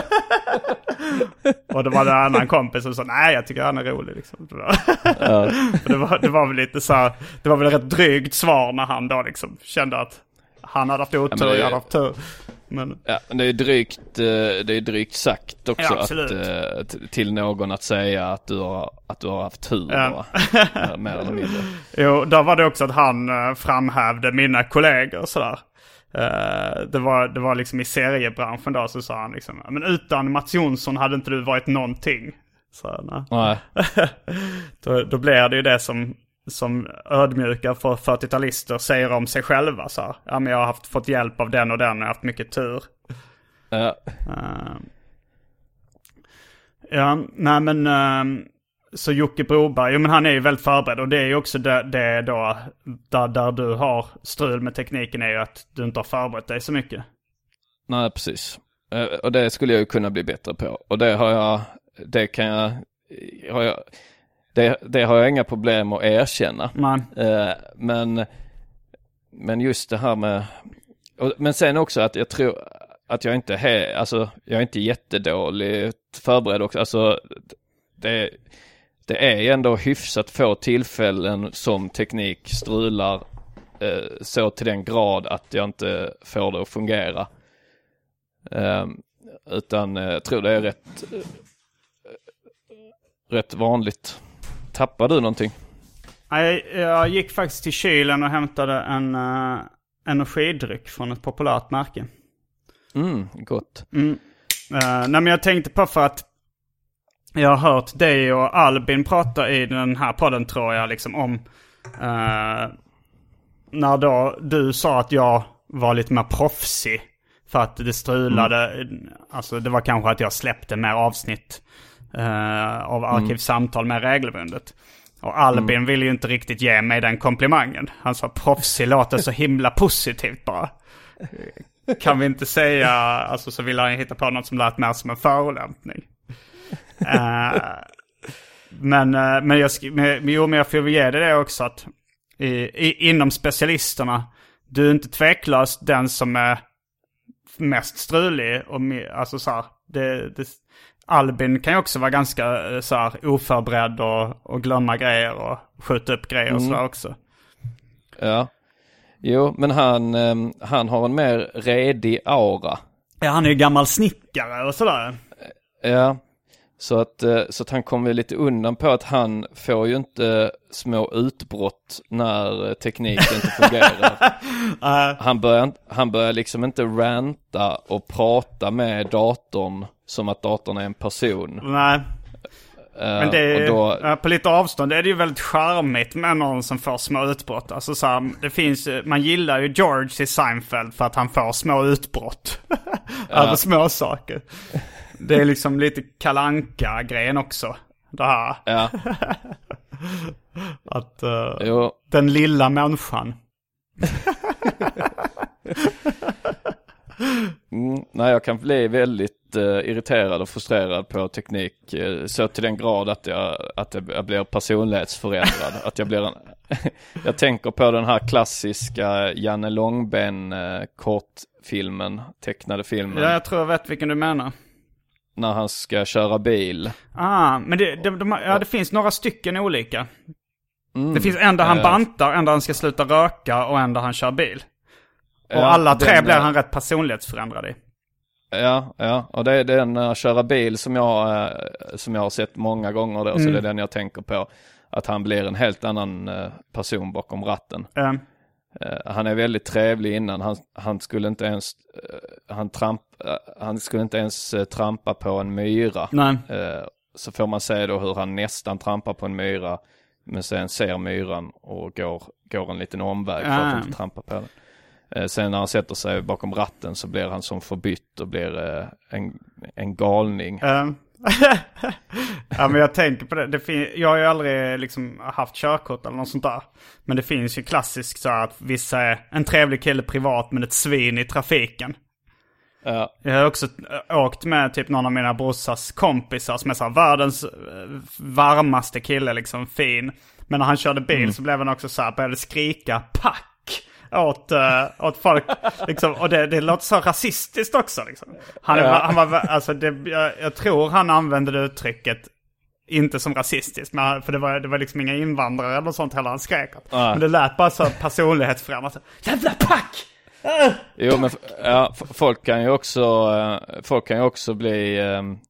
Och det var det en annan kompis som sa: nej, jag tycker han är rolig liksom. Ja. det, var, det var väl lite så här, det var väl ett drygt svar när han då liksom kände att han hade haft otur, ja, jag hade haft tur. Men... Ja, det är drygt, det är drygt sagt också ja, att, till någon att säga att du har, att du har haft tur, ja. Mer eller mindre. Jo, då var det också att han framhävde mina kollegor och sådär. Det var, det var liksom i seriebranschen då, så sa han liksom, men utan Mats Jonsson hade inte du varit någonting. Så, nej. Nej. då, då blir det ju det som... som ödmjuka för fyrtiotalister säger om sig själva så här. Ja, men jag har haft, fått hjälp av den och den och jag har haft mycket tur. Ja. Uh, ja, nej men uh, så Jocke Broberg, jo men han är ju väldigt förberedd och det är ju också det, det då där, där du har strul med tekniken är ju att du inte har förberett dig så mycket. Nej, precis. Uh, och det skulle jag ju kunna bli bättre på. Och det har jag, det kan jag, har jag Det, det har jag inga problem att erkänna. Eh, men, men just det här med... Och, men sen också att jag tror att jag inte är... Alltså, jag är inte jättedåligt förberedd också. Alltså, det, det är ändå hyfsat få tillfällen som teknik strular eh, så till den grad att jag inte får det att fungera. Eh, utan jag eh, tror det är rätt, eh, rätt vanligt. Tappar du någonting? Jag, jag gick faktiskt till kylen och hämtade en uh, energidryck från ett populärt märke. Mm, gott. Mm. Uh, nej men jag tänkte på för att jag har hört dig och Albin prata i den här podden tror jag liksom om uh, när då du sa att jag var lite mer proffsig för att det strulade. Mm. Alltså det var kanske att jag släppte mer avsnitt Uh, av arkivsamtal med regelbundet. Och Albin mm. ville ju inte riktigt ge mig den komplimangen. Han sa proffsig låter så himla positivt bara. Kan vi inte säga, alltså så ville han hitta på något som lät mer som en förolämpning. uh, men, uh, men jag men, jo, men jag får ge det också att i, i, inom specialisterna du är inte tveklöst den som är mest strulig och alltså så här, det, det Albin kan ju också vara ganska så här oförberedd och, och glömma grejer och skjuta upp grejer och mm. så också. Ja. Jo, men han, han har en mer redig aura. Ja, han är ju gammal snickare och sådär. Ja, så att, så att han kommer lite undan på att han får ju inte små utbrott när tekniken inte fungerar. uh. Han börjar, han börjar liksom inte ranta och prata med datorn som att datorn är en person. Nej. Uh, Men det är, då... på lite avstånd är det ju väldigt charmigt med någon som får små utbrott. Alltså så här, det finns, man gillar ju George i Seinfeld för att han får små utbrott. Över små saker. Det är liksom lite Kalle Anka-grejen också. Det här. Ja. Att uh, den lilla människan. mm, nej, jag kan bli väldigt uh, irriterad och frustrerad på teknik uh, så till den grad att jag, att jag blir personlighetsförändrad. att jag blir en, jag tänker på den här klassiska Janne Långben uh, kortfilmen, tecknade filmen. Ja, jag tror jag vet vilken du menar. När han ska köra bil. Ah, men det, det, de, ja, det finns några stycken olika. Mm. Det finns en där han uh, bantar, en där han ska sluta röka och en där han kör bil. Och ja, alla tre den, blir han rätt personlighetsförändrad i. Ja, ja, och det är den uh, köra bil som jag, uh, som jag har sett många gånger då, mm. så det är den jag tänker på. Att han blir en helt annan uh, person bakom ratten. Mm. Uh, han är väldigt trevlig innan. Han, han skulle inte ens uh, han, tramp, uh, han skulle inte ens uh, trampa på en myra. Nej. Uh, så får man se då hur han nästan trampar på en myra. Men sen ser myran och går, går en liten omväg för att inte trampa på den. Uh, sen när han sätter sig bakom ratten så blir han som förbytt och blir uh, en, en galning. Um. Ja, men jag tänker på det, det fin- jag har ju aldrig liksom haft körkort eller något sånt där. Men det finns ju klassiskt så att vissa är en trevlig kille privat men ett svin i trafiken. Ja. Jag har också åkt med typ någon av mina brorsas kompisar som är så här världens varmaste kille, liksom fin. Men när han körde bil mm. så blev han också så här, började skrika pack åt, uh, åt folk liksom, och det, det låter så rasistiskt också liksom. Han, ja. han var, alltså det, jag, jag tror han använde det uttrycket inte som rasistiskt, men för det var, det var liksom inga invandrare eller sånt heller han skrek. Ja. Men det lät bara så personlighetsförändrat. Jävla pack! Jo, men ja, folk kan ju också folk kan ju också bli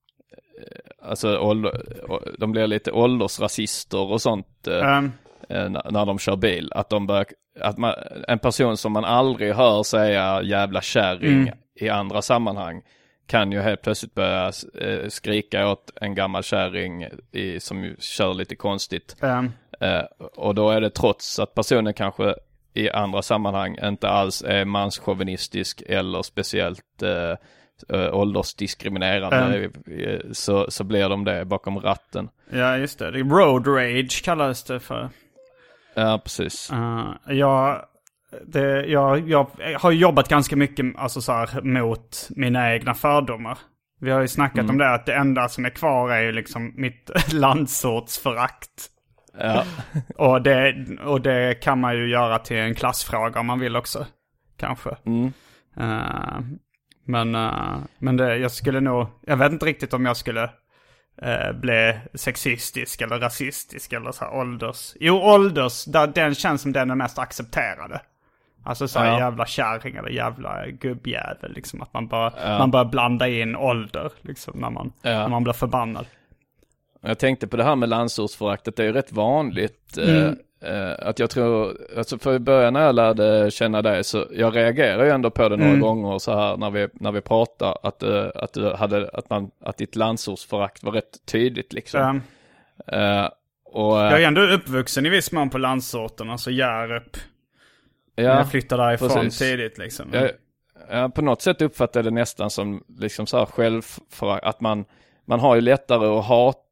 alltså ålder, de blir lite åldersrasister och sånt mm. när de kör bil, att de bör, att man, en person som man aldrig hör säga jävla kärring mm. i andra sammanhang kan ju helt plötsligt börja skrika åt en gammal kärring i, som ju kör lite konstigt. Mm. Och då är det trots att personen kanske i andra sammanhang inte alls är manschauvinistisk eller speciellt eh, åldersdiskriminerande mm. så, så blir de det bakom ratten. Ja, just det. Det är road rage kallas det för. Ja, precis. Uh, jag, det, jag, jag har jobbat ganska mycket alltså så här, mot mina egna fördomar. Vi har ju snackat mm. om det, att det enda som är kvar är ju liksom mitt landsortsförakt. Ja. och, det, och det kan man ju göra till en klassfråga om man vill också, kanske. Mm. Uh, men uh, men det, jag skulle nog, jag vet inte riktigt om jag skulle uh, bli sexistisk eller rasistisk eller så här ålders. Jo, ålders, där, den känns som den är mest accepterade. Alltså så här ja. jävla kärring eller jävla gubbjävel liksom, att man bara ja. man bara blanda in ålder liksom när man ja. när man blir förbannad. Jag tänkte på det här med landsortsföraktet, det är ju rätt vanligt mm. eh, att jag tror, alltså för i början när jag lärde känna dig så jag reagerar ju ändå på det några mm. gånger så här när vi när vi pratar att uh, att du hade att man att ditt landsortsförakt var rätt tydligt liksom. Mm. Uh, och jag är ändå uppvuxen i viss mån på landsorten, alltså Hjärup. Ja, jag flyttade därifrån precis. tidigt liksom. Jag, jag på något sätt uppfattade det nästan som liksom så här självförakt, att man man har ju lättare att hata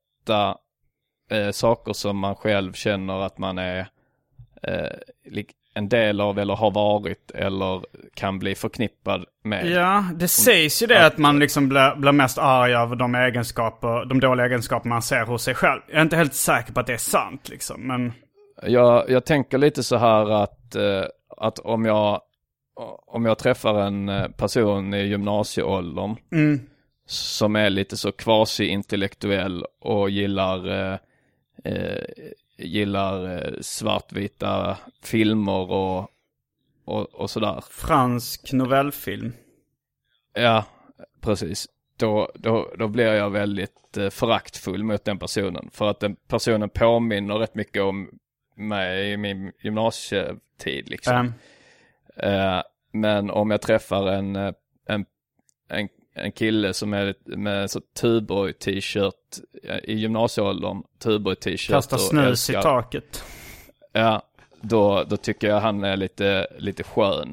Eh, saker som man själv känner att man är eh, en del av eller har varit eller kan bli förknippad med. Ja, det sägs ju det att, att man liksom blir, blir mest arg över de egenskaper, de dåliga egenskaper man ser hos sig själv. Jag är inte helt säker på att det är sant liksom, men jag, jag tänker lite så här att, eh, att om jag om jag träffar en person i gymnasieåldern mm. som är lite så quasi-intellektuell och gillar eh, eh, gillar eh, svartvita filmer och, och, och sådär. Fransk novellfilm. Ja, precis. Då, då, då blir jag väldigt eh, föraktfull mot den personen. För att den personen påminner rätt mycket om mig i min gymnasietid liksom. Mm. Eh, men om jag träffar en, en, en en kille som är med så Tuborg t-shirt i gymnasieåldern, Tuborg t-shirt kastar snus i taket. Ja, då då tycker jag han är lite lite skön.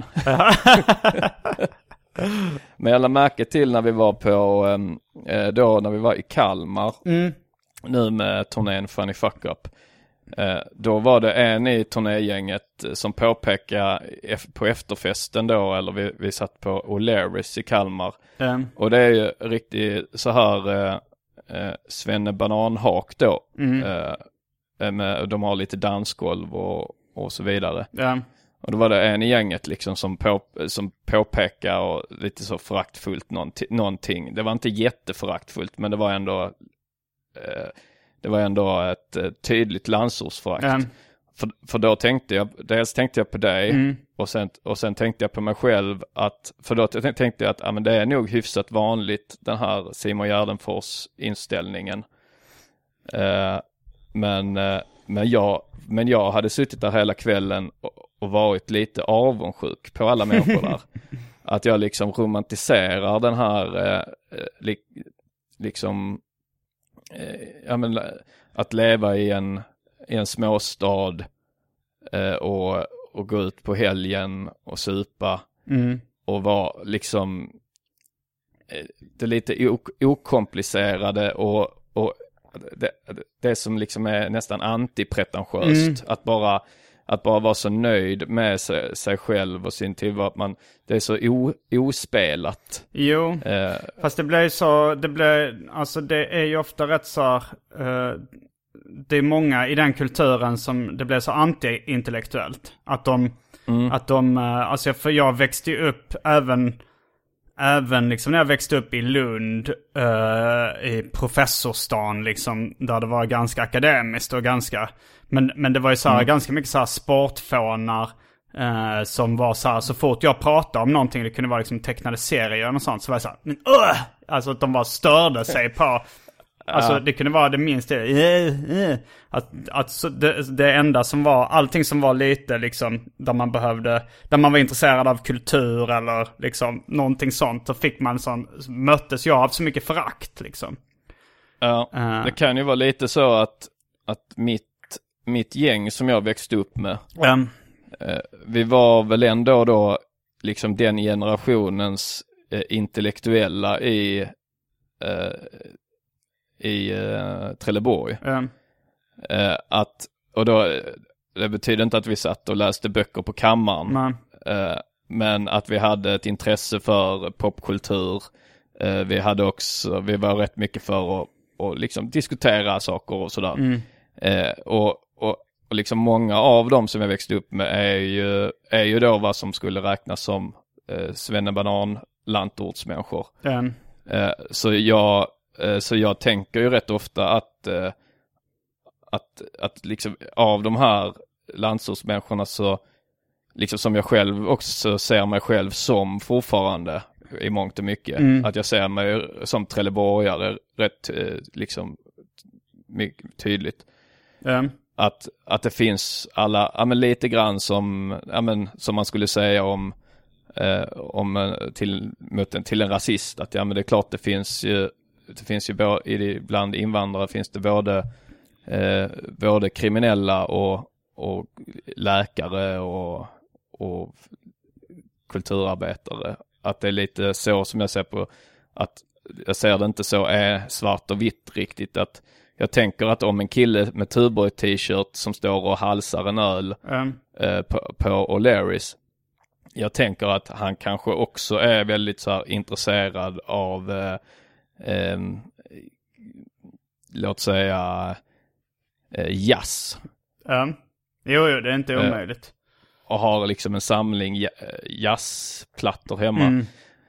Men jag lade märke till när vi var på då när vi var i Kalmar mm. nu med turnén Funny Fuck Up. Eh, då var det en i turnégänget som påpekade på efterfesten då, eller vi, vi satt på O'Learys i Kalmar. Mm. Och det är ju riktigt så här eh, eh, Svenne Bananhak då. Mm. Eh, med, de har lite dansgolv och, och så vidare. Mm. Och då var det en i gänget liksom som, på, som påpekade och lite så föraktfullt någonting, någonting. Det var inte jätteföraktfullt, men det var ändå eh, det var ändå ett, ett tydligt landsortsförakt. Mm. För, för då tänkte jag, dels tänkte jag på dig mm. och, sen, och sen tänkte jag på mig själv att, för då tänkte jag att ja, men det är nog hyfsat vanligt den här Simon Gärdenfors inställningen. Uh, men, uh, men, jag, men jag hade suttit där hela kvällen och, och varit lite avundsjuk på alla människor där. Att jag liksom romantiserar den här uh, li, liksom ja, men, att leva i en, i en småstad eh, och, och gå ut på helgen och supa mm. och vara liksom eh, det lite ok- okomplicerade och, och det, det som liksom är nästan antipretentiöst mm. att bara att bara vara så nöjd med sig, sig själv och sin tillvaro. Man, det är så o, ospelat. Jo, eh. fast det blir så, det blir, alltså det är ju ofta rätt så, eh, det är många i den kulturen som det blir så anti-intellektuellt. Att de, mm. att de, alltså för jag växte ju upp även, även liksom när jag växte upp i Lund, uh, i professorstan liksom, där det var ganska akademiskt och ganska, men, men det var ju så här, mm. ganska mycket så här sportfånar Uh, som var så här, så fort jag pratade om någonting, det kunde vara liksom tecknade serier och sånt, så var det så här, men, uh! Alltså att de bara störde sig på, alltså ja. Det kunde vara det minst det, uh, uh. att, att så det, det enda som var, allting som var lite liksom, där man behövde, där man var intresserad av kultur eller liksom någonting sånt, så fick man sån, möttes jag av så mycket förakt liksom. Ja, uh. det kan ju vara lite så att, att mitt, mitt gäng som jag växte upp med, um. eh, vi var väl ändå då liksom den generationens eh, intellektuella i eh, i eh, Trelleborg. Um. Eh, att, och då, det betyder inte att vi satt och läste böcker på kammaren. Eh, men att vi hade ett intresse för popkultur. Eh, vi hade också, vi var rätt mycket för att och liksom diskutera saker och sådär. Mm. Eh, och, och, och liksom många av dem som jag växte upp med är ju, är ju då vad som skulle räknas som eh, svennebanan landortsmänniskor. Mm. Eh, så jag eh, så jag tänker ju rätt ofta att eh, att, att liksom av de här landsortsmänniskorna så liksom som jag själv också ser mig själv som fortfarande i mångt och mycket. Mm. Att jag ser mig som trelleborgare rätt eh, liksom mycket tydligt. Mm. Att, att det finns alla, ja men lite grann som, ja men som man skulle säga om, eh, om till, mot en, till en rasist. Att ja men det är klart det finns ju, det finns ju både, bland invandrare finns det både, eh, både kriminella och, och läkare och, och kulturarbetare. Att det är lite så som jag ser på, att jag ser det inte så är svart och vitt riktigt. Att jag tänker att om en kille med Tuborg t-shirt som står och halsar en öl mm. eh, på, på O'Learys. Jag tänker att han kanske också är väldigt så här intresserad av eh, eh, låt säga eh, jazz. Mm. Jo, jo, det är inte omöjligt. Eh, och har liksom en samling jazzplattor hemma. Mm.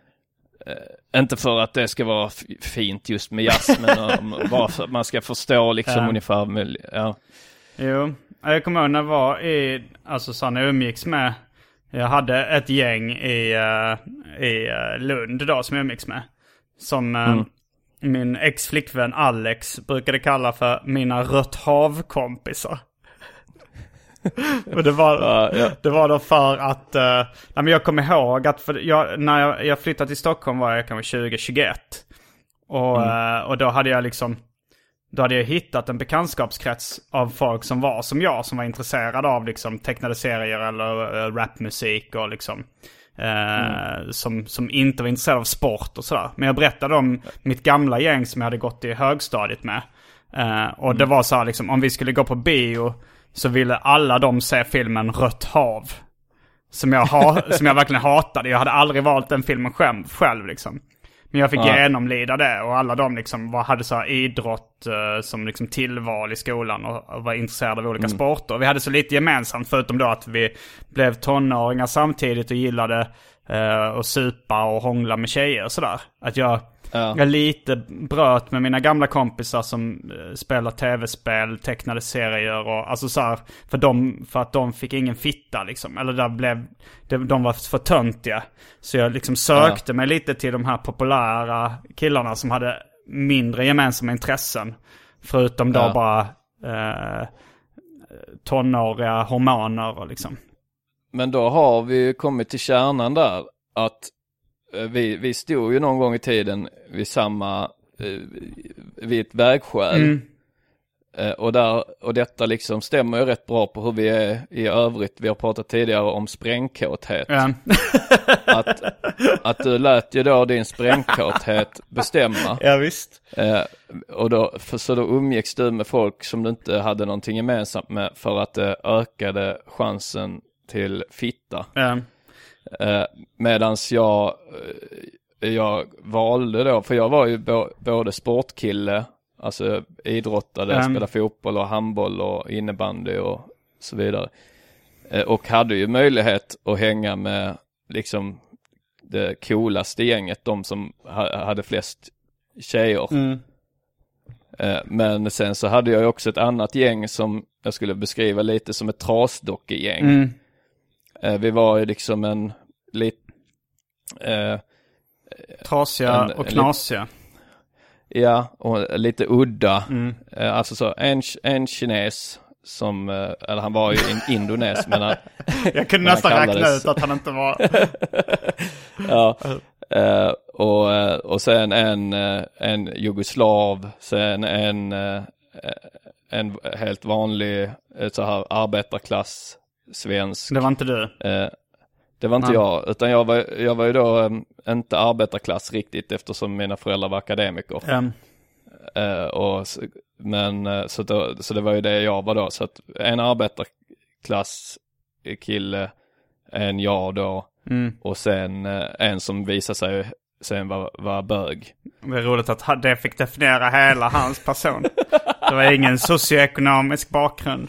Uh, inte för att det ska vara f- fint just med jazz, men um, bara för att man ska förstå liksom uh. ungefär med, ja. Jo, jag kommer ihåg när jag var i, alltså så när jag umgicks med, jag hade ett gäng i, uh, i uh, Lund då som jag umgicks med. Som uh, mm. min ex-flickvän Alex brukade kalla för mina rött hav-kompisar. Och det var, ja, ja. det var då för att uh, nej, men jag kommer ihåg att för jag, när jag, jag flyttade till Stockholm var jag kanske tjugo tjugoett och, mm. uh, och då hade jag liksom då hade jag hittat en bekantskapskrets av folk som var som jag, som var intresserade av liksom tecknade serier eller uh, rapmusik och liksom uh, mm. som, som inte var intresserade av sport och sådär. Men jag berättade om mitt gamla gäng som jag hade gått i högstadiet med uh, och mm. det var så här liksom, om vi skulle gå på bio så ville alla de se filmen Rött hav. Som jag, ha, som jag verkligen hatade. Jag hade aldrig valt den filmen själv, själv liksom. Men jag fick ja. genomlida det. Och alla de liksom var, hade så här idrott uh, som liksom tillval i skolan. Och, och var intresserade av olika mm. sporter. Och vi hade så lite gemensamt. Förutom då att vi blev tonåringar samtidigt. Och gillade uh, att supa och hångla med tjejer och sådär. Att jag... Ja. Jag lite bröt med mina gamla kompisar som uh, spelar tv-spel, tecknade serier och alltså så här, för dem, för att de fick ingen fitta liksom, eller där blev de, de var för töntiga. Så jag liksom sökte ja. mig lite till de här populära killarna som hade mindre gemensamma intressen, förutom då ja. bara uh, tonåriga hormoner liksom. Men då har vi kommit till kärnan där att Vi, vi stod ju någon gång i tiden vid samma, eh, vid ett vägskäl. Mm. Eh, och, där, och detta liksom stämmer ju rätt bra på hur vi är i övrigt. Vi har pratat tidigare om sprängkåthet. Ja. att, att du lät ju då din sprängkåthet bestämma. Ja, visst. Eh, och då, för, så då umgicks du med folk som du inte hade någonting gemensamt med för att det ökade chansen till fitta. Ja. Eh, medans jag jag valde då, för jag var ju bo, både sportkille, alltså idrottade, mm. spelade fotboll och handboll och innebandy och så vidare, eh, och hade ju möjlighet att hänga med liksom det coolaste gänget, de som ha, hade flest tjejer. Mm. eh, men sen så hade jag ju också ett annat gäng som jag skulle beskriva lite som ett trasdockegäng. Mm. Eh, vi var ju liksom en lite... Eh, Trasiga en, och knasiga. En, ja, och lite udda. Mm. Eh, alltså så, en, en kines som, eh, eller han var ju en indones, men han, jag kunde men nästan han räkna kallades... ut att han inte var... ja, eh, och, och sen en, en jugoslav, sen en, en helt vanlig så här arbetarklass svensk. Det var inte du? Eh, det var inte Nej. jag, utan jag var, jag var ju då um, inte arbetarklass riktigt eftersom mina föräldrar var akademiker. Mm. Uh, och, men uh, så, då, så det var ju det jag var då. Så att en arbetarklass kille, en jag då, Mm. och sen uh, en som visade sig sen var, var bög. Det är roligt att det fick definiera hela hans person. Det var ingen socioekonomisk bakgrund.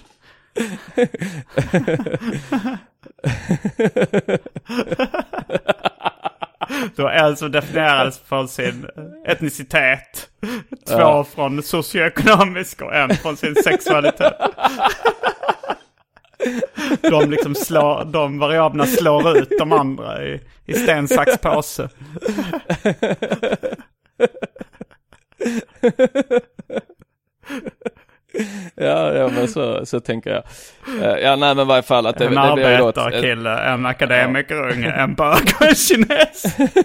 Det var en som definierades från sin etnicitet, två ja. från socioekonomisk och en från sin sexualitet. De liksom slår, de variablerna slår ut de andra i, i sten, sax, påse. Ja, ja, men så, så tänker jag. Ja, nej, men i varje fall att det, en det blir ju då ett, arbetarkille, en akademikerunge, en bög och en kines.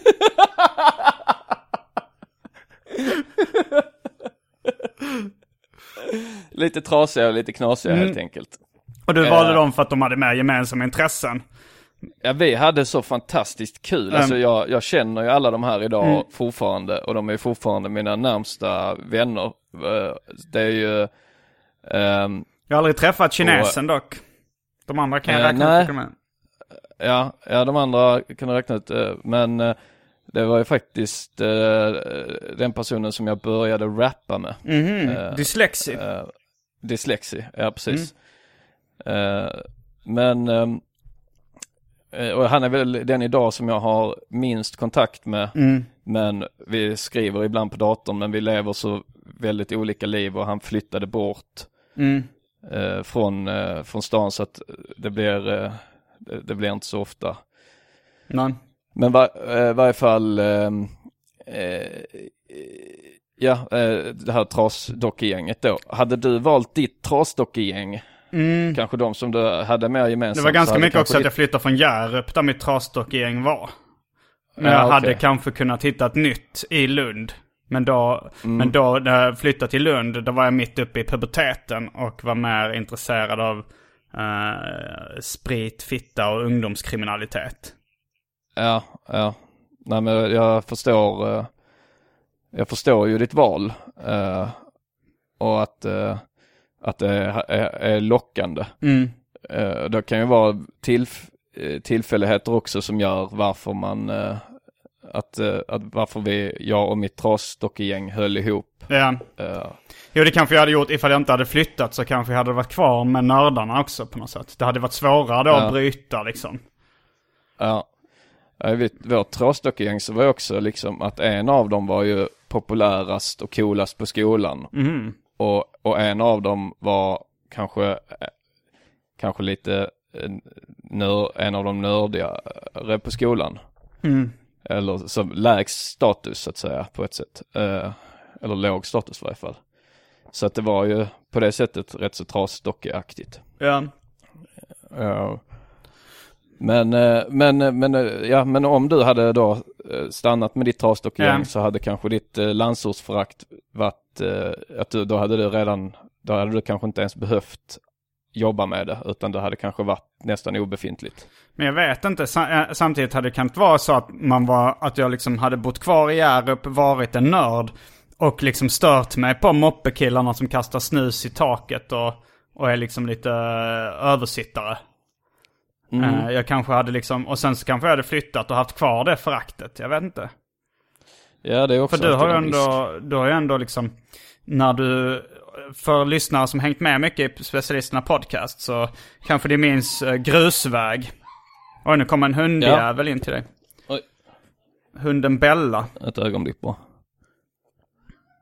Lite trasiga och lite knasiga mm. helt enkelt. Och du valde uh, dem för att de hade mer gemensamma intressen? Ja, vi hade så fantastiskt kul. Mm. Alltså jag, jag känner ju alla de här idag mm. fortfarande. Och de är fortfarande mina närmsta vänner. Det är ju... Um, jag har aldrig träffat kinesen och, dock. De andra kan jag räkna nej, ut med. Ja, ja, de andra kan jag räkna ut. Men uh, det var ju faktiskt uh, den personen som jag började rappa med. Mm-hmm. Uh, dyslexi. Uh, dyslexi, ja precis. Mm. Uh, men... Um, och han är väl den idag som jag har minst kontakt med. Mm. Men vi skriver ibland på datorn, men vi lever så väldigt olika liv och han flyttade bort mm. eh, från, eh, från stan så att det blir, eh, det, det blir inte så ofta. Nej. Men var, eh, varje fall eh, eh, ja, eh, det här trasdockegänget då. Hade du valt ditt trasdockegäng? Mm. Kanske de som du hade med gemensamt. Det var ganska mycket också att jag flyttade från Hjärup där mitt trasdockegäng var. Men ja, jag okay. hade kanske kunnat hitta ett nytt i Lund. Men då, mm. men då när jag flyttade till Lund, då var jag mitt uppe i puberteten och var mer intresserad av uh, sprit, fitta och ungdomskriminalitet. Ja, ja. Nej, men jag förstår uh, jag förstår ju ditt val. Uh, och att... Uh, att det är, är, är lockande. Mm. Uh, det kan ju vara tillf- tillfälligheter också som gör varför man uh, att, uh, att varför vi, jag och mitt trasdockegäng höll ihop. Ja. Uh. Jo, det kanske jag hade gjort ifall jag inte hade flyttat, så kanske jag hade varit kvar med nördarna också på något sätt. Det hade varit svårare då ja. att bryta liksom. Ja. Jag vet, vårt trasdockegäng så var också liksom att en av dem var ju populärast och coolast på skolan. Mm. Och, och en av dem var kanske kanske lite nör, en av de nördigare på skolan. Mm. Eller som lägst status så att säga på ett sätt. Eh, eller låg status i varje fall. Så att det var ju på det sättet rätt så trasdockeaktigt. Ja. Uh, men, men, men, ja, men om du hade då stannat med ditt trasdockegäng ja. så hade kanske ditt landsortsförakt varit att du, då hade du redan, då hade du kanske inte ens behövt jobba med det, utan det hade kanske varit nästan obefintligt. Men jag vet inte, samtidigt hade det kanske vara så att man var, att jag liksom hade bott kvar i Hjärup, varit en nörd och liksom stört mig på moppekillarna som kastar snus i taket och, och är liksom lite översittare. Mm. Jag kanske hade liksom, och sen så kanske jag hade flyttat och haft kvar det föraktet, jag vet inte. Ja, det är också. För du har ju ändå, du har ju ändå liksom, när du, för lyssnare som hängt med mycket i Specialisterna podcast, så kanske det minns uh, grusväg. Oj, nu kommer en hundjävel ja. in till dig. Oj. Hunden Bella. Ett ögonblick på.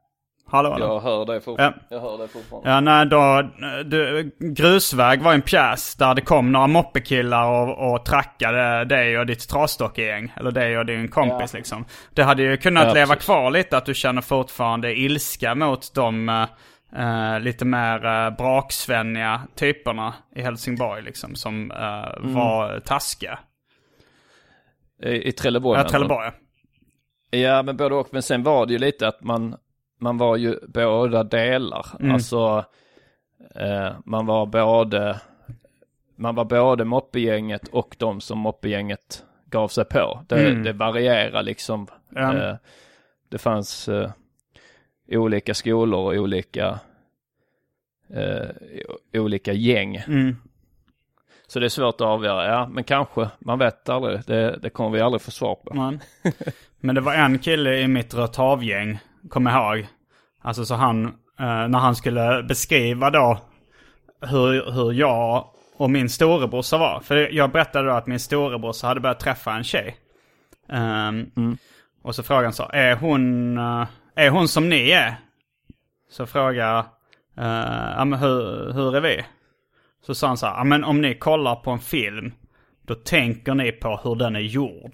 Hallå, Jag hör dig fortfarande. Ja. Jag hör dig fortfarande. Ja, nej, då, du, Grusväg var en pjäs där det kom några moppekillar och, och trackade dig och ditt trasdockegäng. Eller dig och din kompis, ja. Liksom. Det hade ju kunnat ja, leva precis. Kvar lite, att du känner fortfarande ilska mot de äh, lite mer äh, braksvänniga typerna i Helsingborg, liksom, som äh, mm. var taskiga. I, i Trelleborg? Ja, Trelleborg. Ja, men både och. Men sen var det ju lite att man... Man var ju båda delar. Mm. Alltså eh, man var både man var både moppegänget och de som moppegänget gav sig på. Det, mm. det varierar liksom. Mm. Eh, det fanns eh, olika skolor och olika eh, olika gäng. Mm. Så det är svårt att avgöra. Ja, men kanske. Man vet aldrig. Det, det kommer vi aldrig få svar på. Man. Men det var en kille i mitt Röthavgäng, kommer jag ihåg. Alltså så han, eh, när han skulle beskriva då hur, hur jag och min storebrorsa var. För jag berättade då att min storebrorsa hade börjat träffa en tjej. Um, mm. Och så frågade han så, är hon, uh, är hon som ni är? Så frågade uh, ja men hur, hur är vi? Så sa han så här, ja men om ni kollar på en film, då tänker ni på hur den är gjord.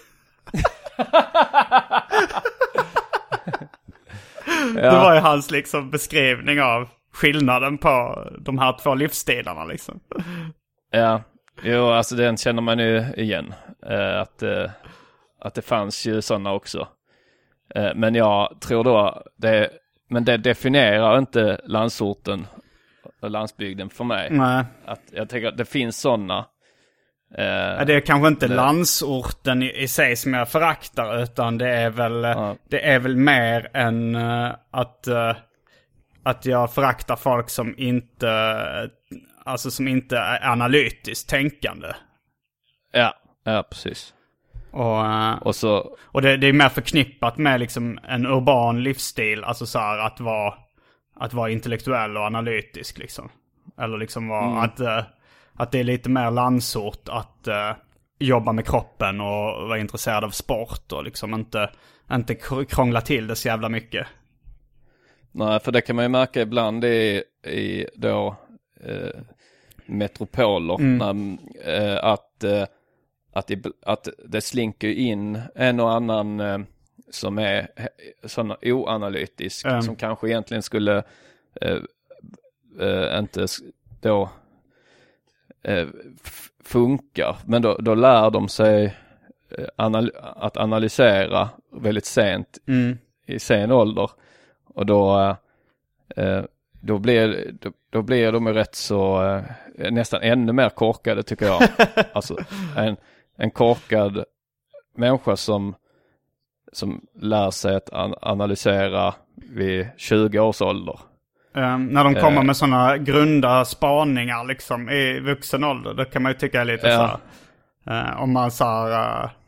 Ja. Det var ju hans liksom beskrivning av skillnaden på de här två livsstilarna liksom. Ja, jo, alltså den känner man ju igen. Eh, att, eh, att det fanns ju sådana också. Eh, men jag tror då, det, men det definierar inte landsorten och landsbygden för mig. Nej. Att jag tänker att det finns sådana. Uh, det är kanske inte det... landsorten i, i sig som jag föraktar, utan det är väl, uh. det är väl mer än uh, att, uh, att jag föraktar folk som inte, uh, alltså som inte är analytiskt tänkande. Ja, ja precis. Och, uh, och, så... och det, det är mer förknippat med liksom en urban livsstil, alltså så här, att vara, att vara intellektuell och analytisk liksom. Eller liksom vara mm. att... Uh, Att det är lite mer landsort att uh, jobba med kroppen och vara intresserad av sport och liksom inte, inte krångla till det så jävla mycket. Nej, för det kan man ju märka ibland i, i då eh, metropoler mm. när, eh, att, eh, att, i, att det slinker in en och annan eh, som är sån oanalytisk mm. som kanske egentligen skulle eh, eh, inte då Eh, f- funkar, men då, då lär de sig eh, anal- att analysera väldigt sent mm. i sen ålder, och då eh, då blir då, då blir de rätt så eh, nästan ännu mer korkade tycker jag. Alltså en, en korkad människa som som lär sig att an- analysera vid tjugo års ålder. Um, när de kommer uh, med sådana grunda spaningar liksom i vuxen ålder, då kan man ju tycka lite uh, så här, uh, om man så här, uh,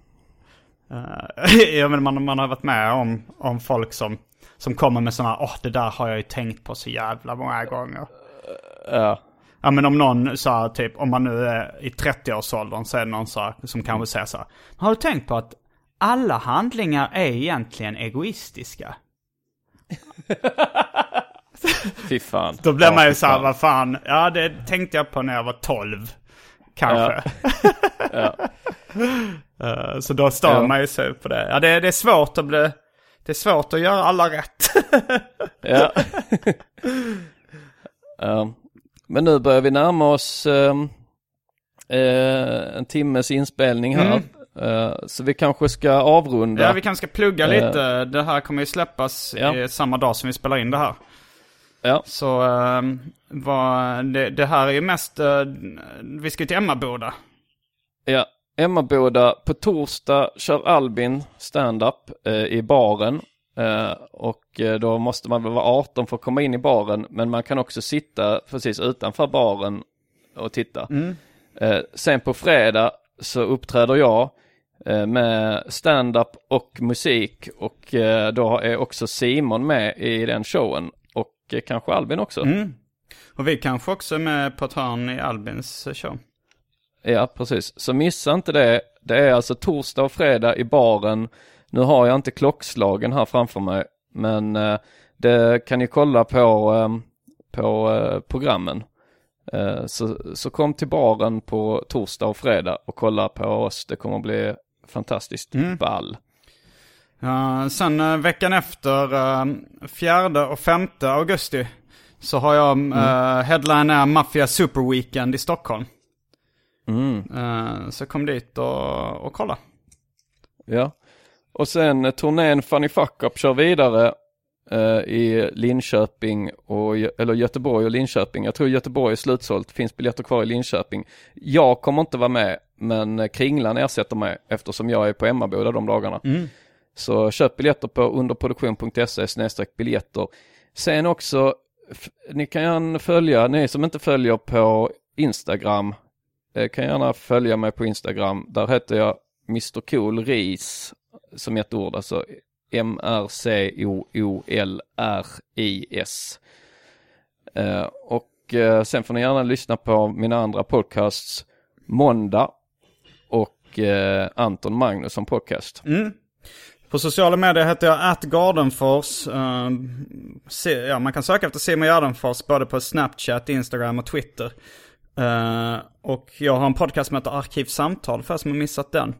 uh, jag menar, man, man har varit med om, om folk som, som kommer med sådana, åh oh, det där har jag ju tänkt på så jävla många gånger. Uh, uh. Ja, men om någon så här, typ, om man nu är i trettio-årsåldern, så är det någon så här, som kanske säger så här, har du tänkt på att alla handlingar är egentligen egoistiska? Fy fan. Då blir ja, man ju så här, vad fan. Ja, det tänkte jag på när jag var tolv. Kanske. Ja. Ja. uh, så då står ja. man ju så på det. Ja, det, det är svårt att bli... Det är svårt att göra alla rätt. Ja. uh, men nu börjar vi närma oss uh, uh, en timmes inspelning här. Mm. Uh, så vi kanske ska avrunda. Ja, vi kanske ska plugga uh, lite. Det här kommer ju släppas ja. i samma dag som vi spelar in det här. Ja. Så uh, vad, det, det här är ju mest, uh, vi ska till Emmaboda. Ja, Emmaboda. På torsdag kör Albin stand-up uh, i baren. Uh, och uh, då måste man väl vara arton för att komma in i baren. Men man kan också sitta precis utanför baren och titta. Mm. Uh, sen på fredag så uppträder jag uh, med stand-up och musik. Och uh, då är också Simon med i den showen. Kanske Albin också. Mm. Och vi kanske också är med på ett hörn i Albins show. Ja, precis. Så missa inte det. Det är alltså torsdag och fredag i baren. Nu har jag inte klockslagen här framför mig. Men eh, det kan ni kolla på, eh, på eh, programmen. Eh, så, så kom till baren på torsdag och fredag och kolla på oss. Det kommer att bli fantastiskt mm. ball. Ja, sen uh, veckan efter, uh, fjärde och femte augusti, så har jag mm. uh, headliner Mafia Super Weekend i Stockholm. Mm. Uh, så kom dit och, och kolla. Ja, och sen uh, turnén Funny Fuck Up kör vidare uh, i Linköping, och, eller Göteborg och Linköping. Jag tror Göteborg är slutsålt, finns biljetter kvar i Linköping. Jag kommer inte vara med, men Kringlan ersätter mig eftersom jag är på Emmaboda de dagarna. Mm. Så köp biljetter på underproduktion punkt se snedstreck biljetter. Sen också, f- ni kan gärna följa, ni som inte följer på Instagram, eh, kan gärna följa mig på Instagram. Där heter jag mister Cool Ris, som ett ord, alltså M R C O O L R I S. Eh, och eh, sen får ni gärna lyssna på mina andra podcasts, Måndag och eh, Anton Magnusson podcast. Mm. På sociala medier heter jag at Gardenfors. Uh, se, ja, man kan söka efter Simon Gardenfors både på Snapchat, Instagram och Twitter. Uh, och jag har en podcast som heter Arkivsamtal för er som har missat den.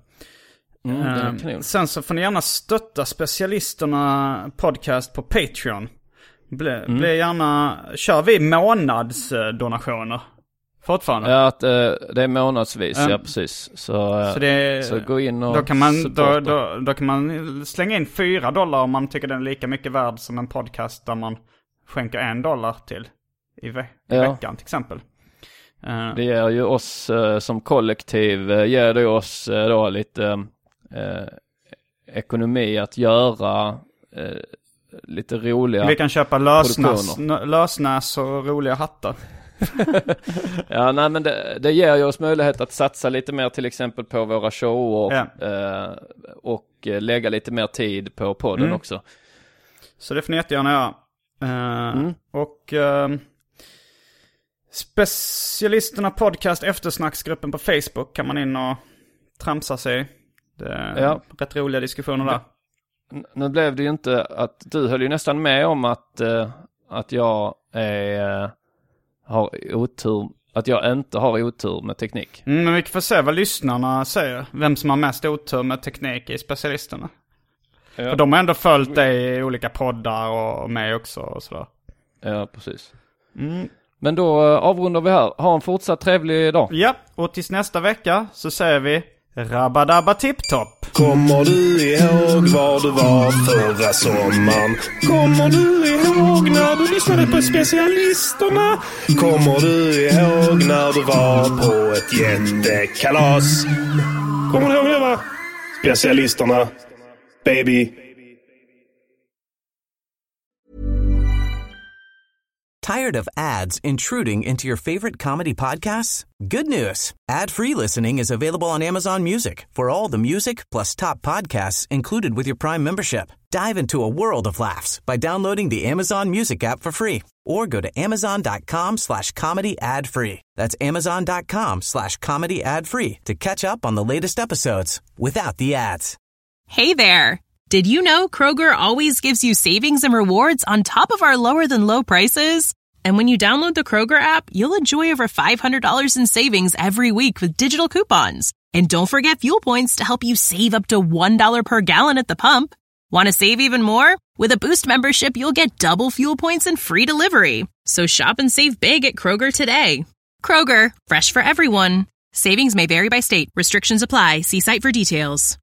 Mm, uh, sen så får ni gärna stötta Specialisterna podcast på Patreon. Ble, mm. ble gärna, kör vi månadsdonationer fortfarande? Ja, att, uh, det är månadsvis, um, ja precis. Så, uh, så, det, så gå in och då kan, man, då, då, då kan man slänga in fyra dollar om man tycker den är lika mycket värd som en podcast där man skänker en dollar till i, ve- i ja. veckan till exempel. Uh, det ger ju oss uh, som kollektiv, uh, ger det oss uh, då lite uh, ekonomi att göra uh, lite roliga. Vi kan köpa lösnäs, lösnäs och roliga hattar. Ja, nej, men det, det ger ju oss möjlighet att satsa lite mer till exempel på våra shower ja. eh, och lägga lite mer tid på podden mm. också. Så det får ni jättegärna göra. Eh, mm. Och eh, Specialisterna podcast eftersnacksgruppen på Facebook kan man in och tramsa sig. Det är ja. rätt roliga diskussioner där. Nu blev det ju inte att du höll ju nästan med om att, eh, att jag är... Eh, har otur, att jag inte har otur med teknik. Mm, men vi får se vad lyssnarna säger. Vem som har mest otur med teknik i Specialisterna. Ja. För de har ändå följt dig i olika poddar och mig också och sådär. Ja, precis. Mm. Men då uh, avrundar vi här. Ha en fortsatt trevlig dag. Ja, och tills nästa vecka så säger vi Rabadabba tipptopp. Kommer du ihåg var du var förra sommaren? Kommer du ihåg när du lyssnade på Specialisterna? Kommer du ihåg när du var på ett jättekalas? Kommer du ihåg det, va? Specialisterna, baby. Tired of ads intruding into your favorite comedy podcasts? Good news. Ad-free listening is available on Amazon Music for all the music plus top podcasts included with your Prime membership. Dive into a world of laughs by downloading the Amazon Music app for free or go to amazon.com slash comedy ad free. That's amazon.com slash comedy ad free to catch up on the latest episodes without the ads. Hey there. Did you know Kroger always gives you savings and rewards on top of our lower than low prices? And when you download the Kroger app, you'll enjoy over five hundred dollars in savings every week with digital coupons. And don't forget fuel points to help you save up to one dollar per gallon at the pump. Want to save even more? With a Boost membership, you'll get double fuel points and free delivery. So shop and save big at Kroger today. Kroger, fresh for everyone. Savings may vary by state. Restrictions apply. See site for details.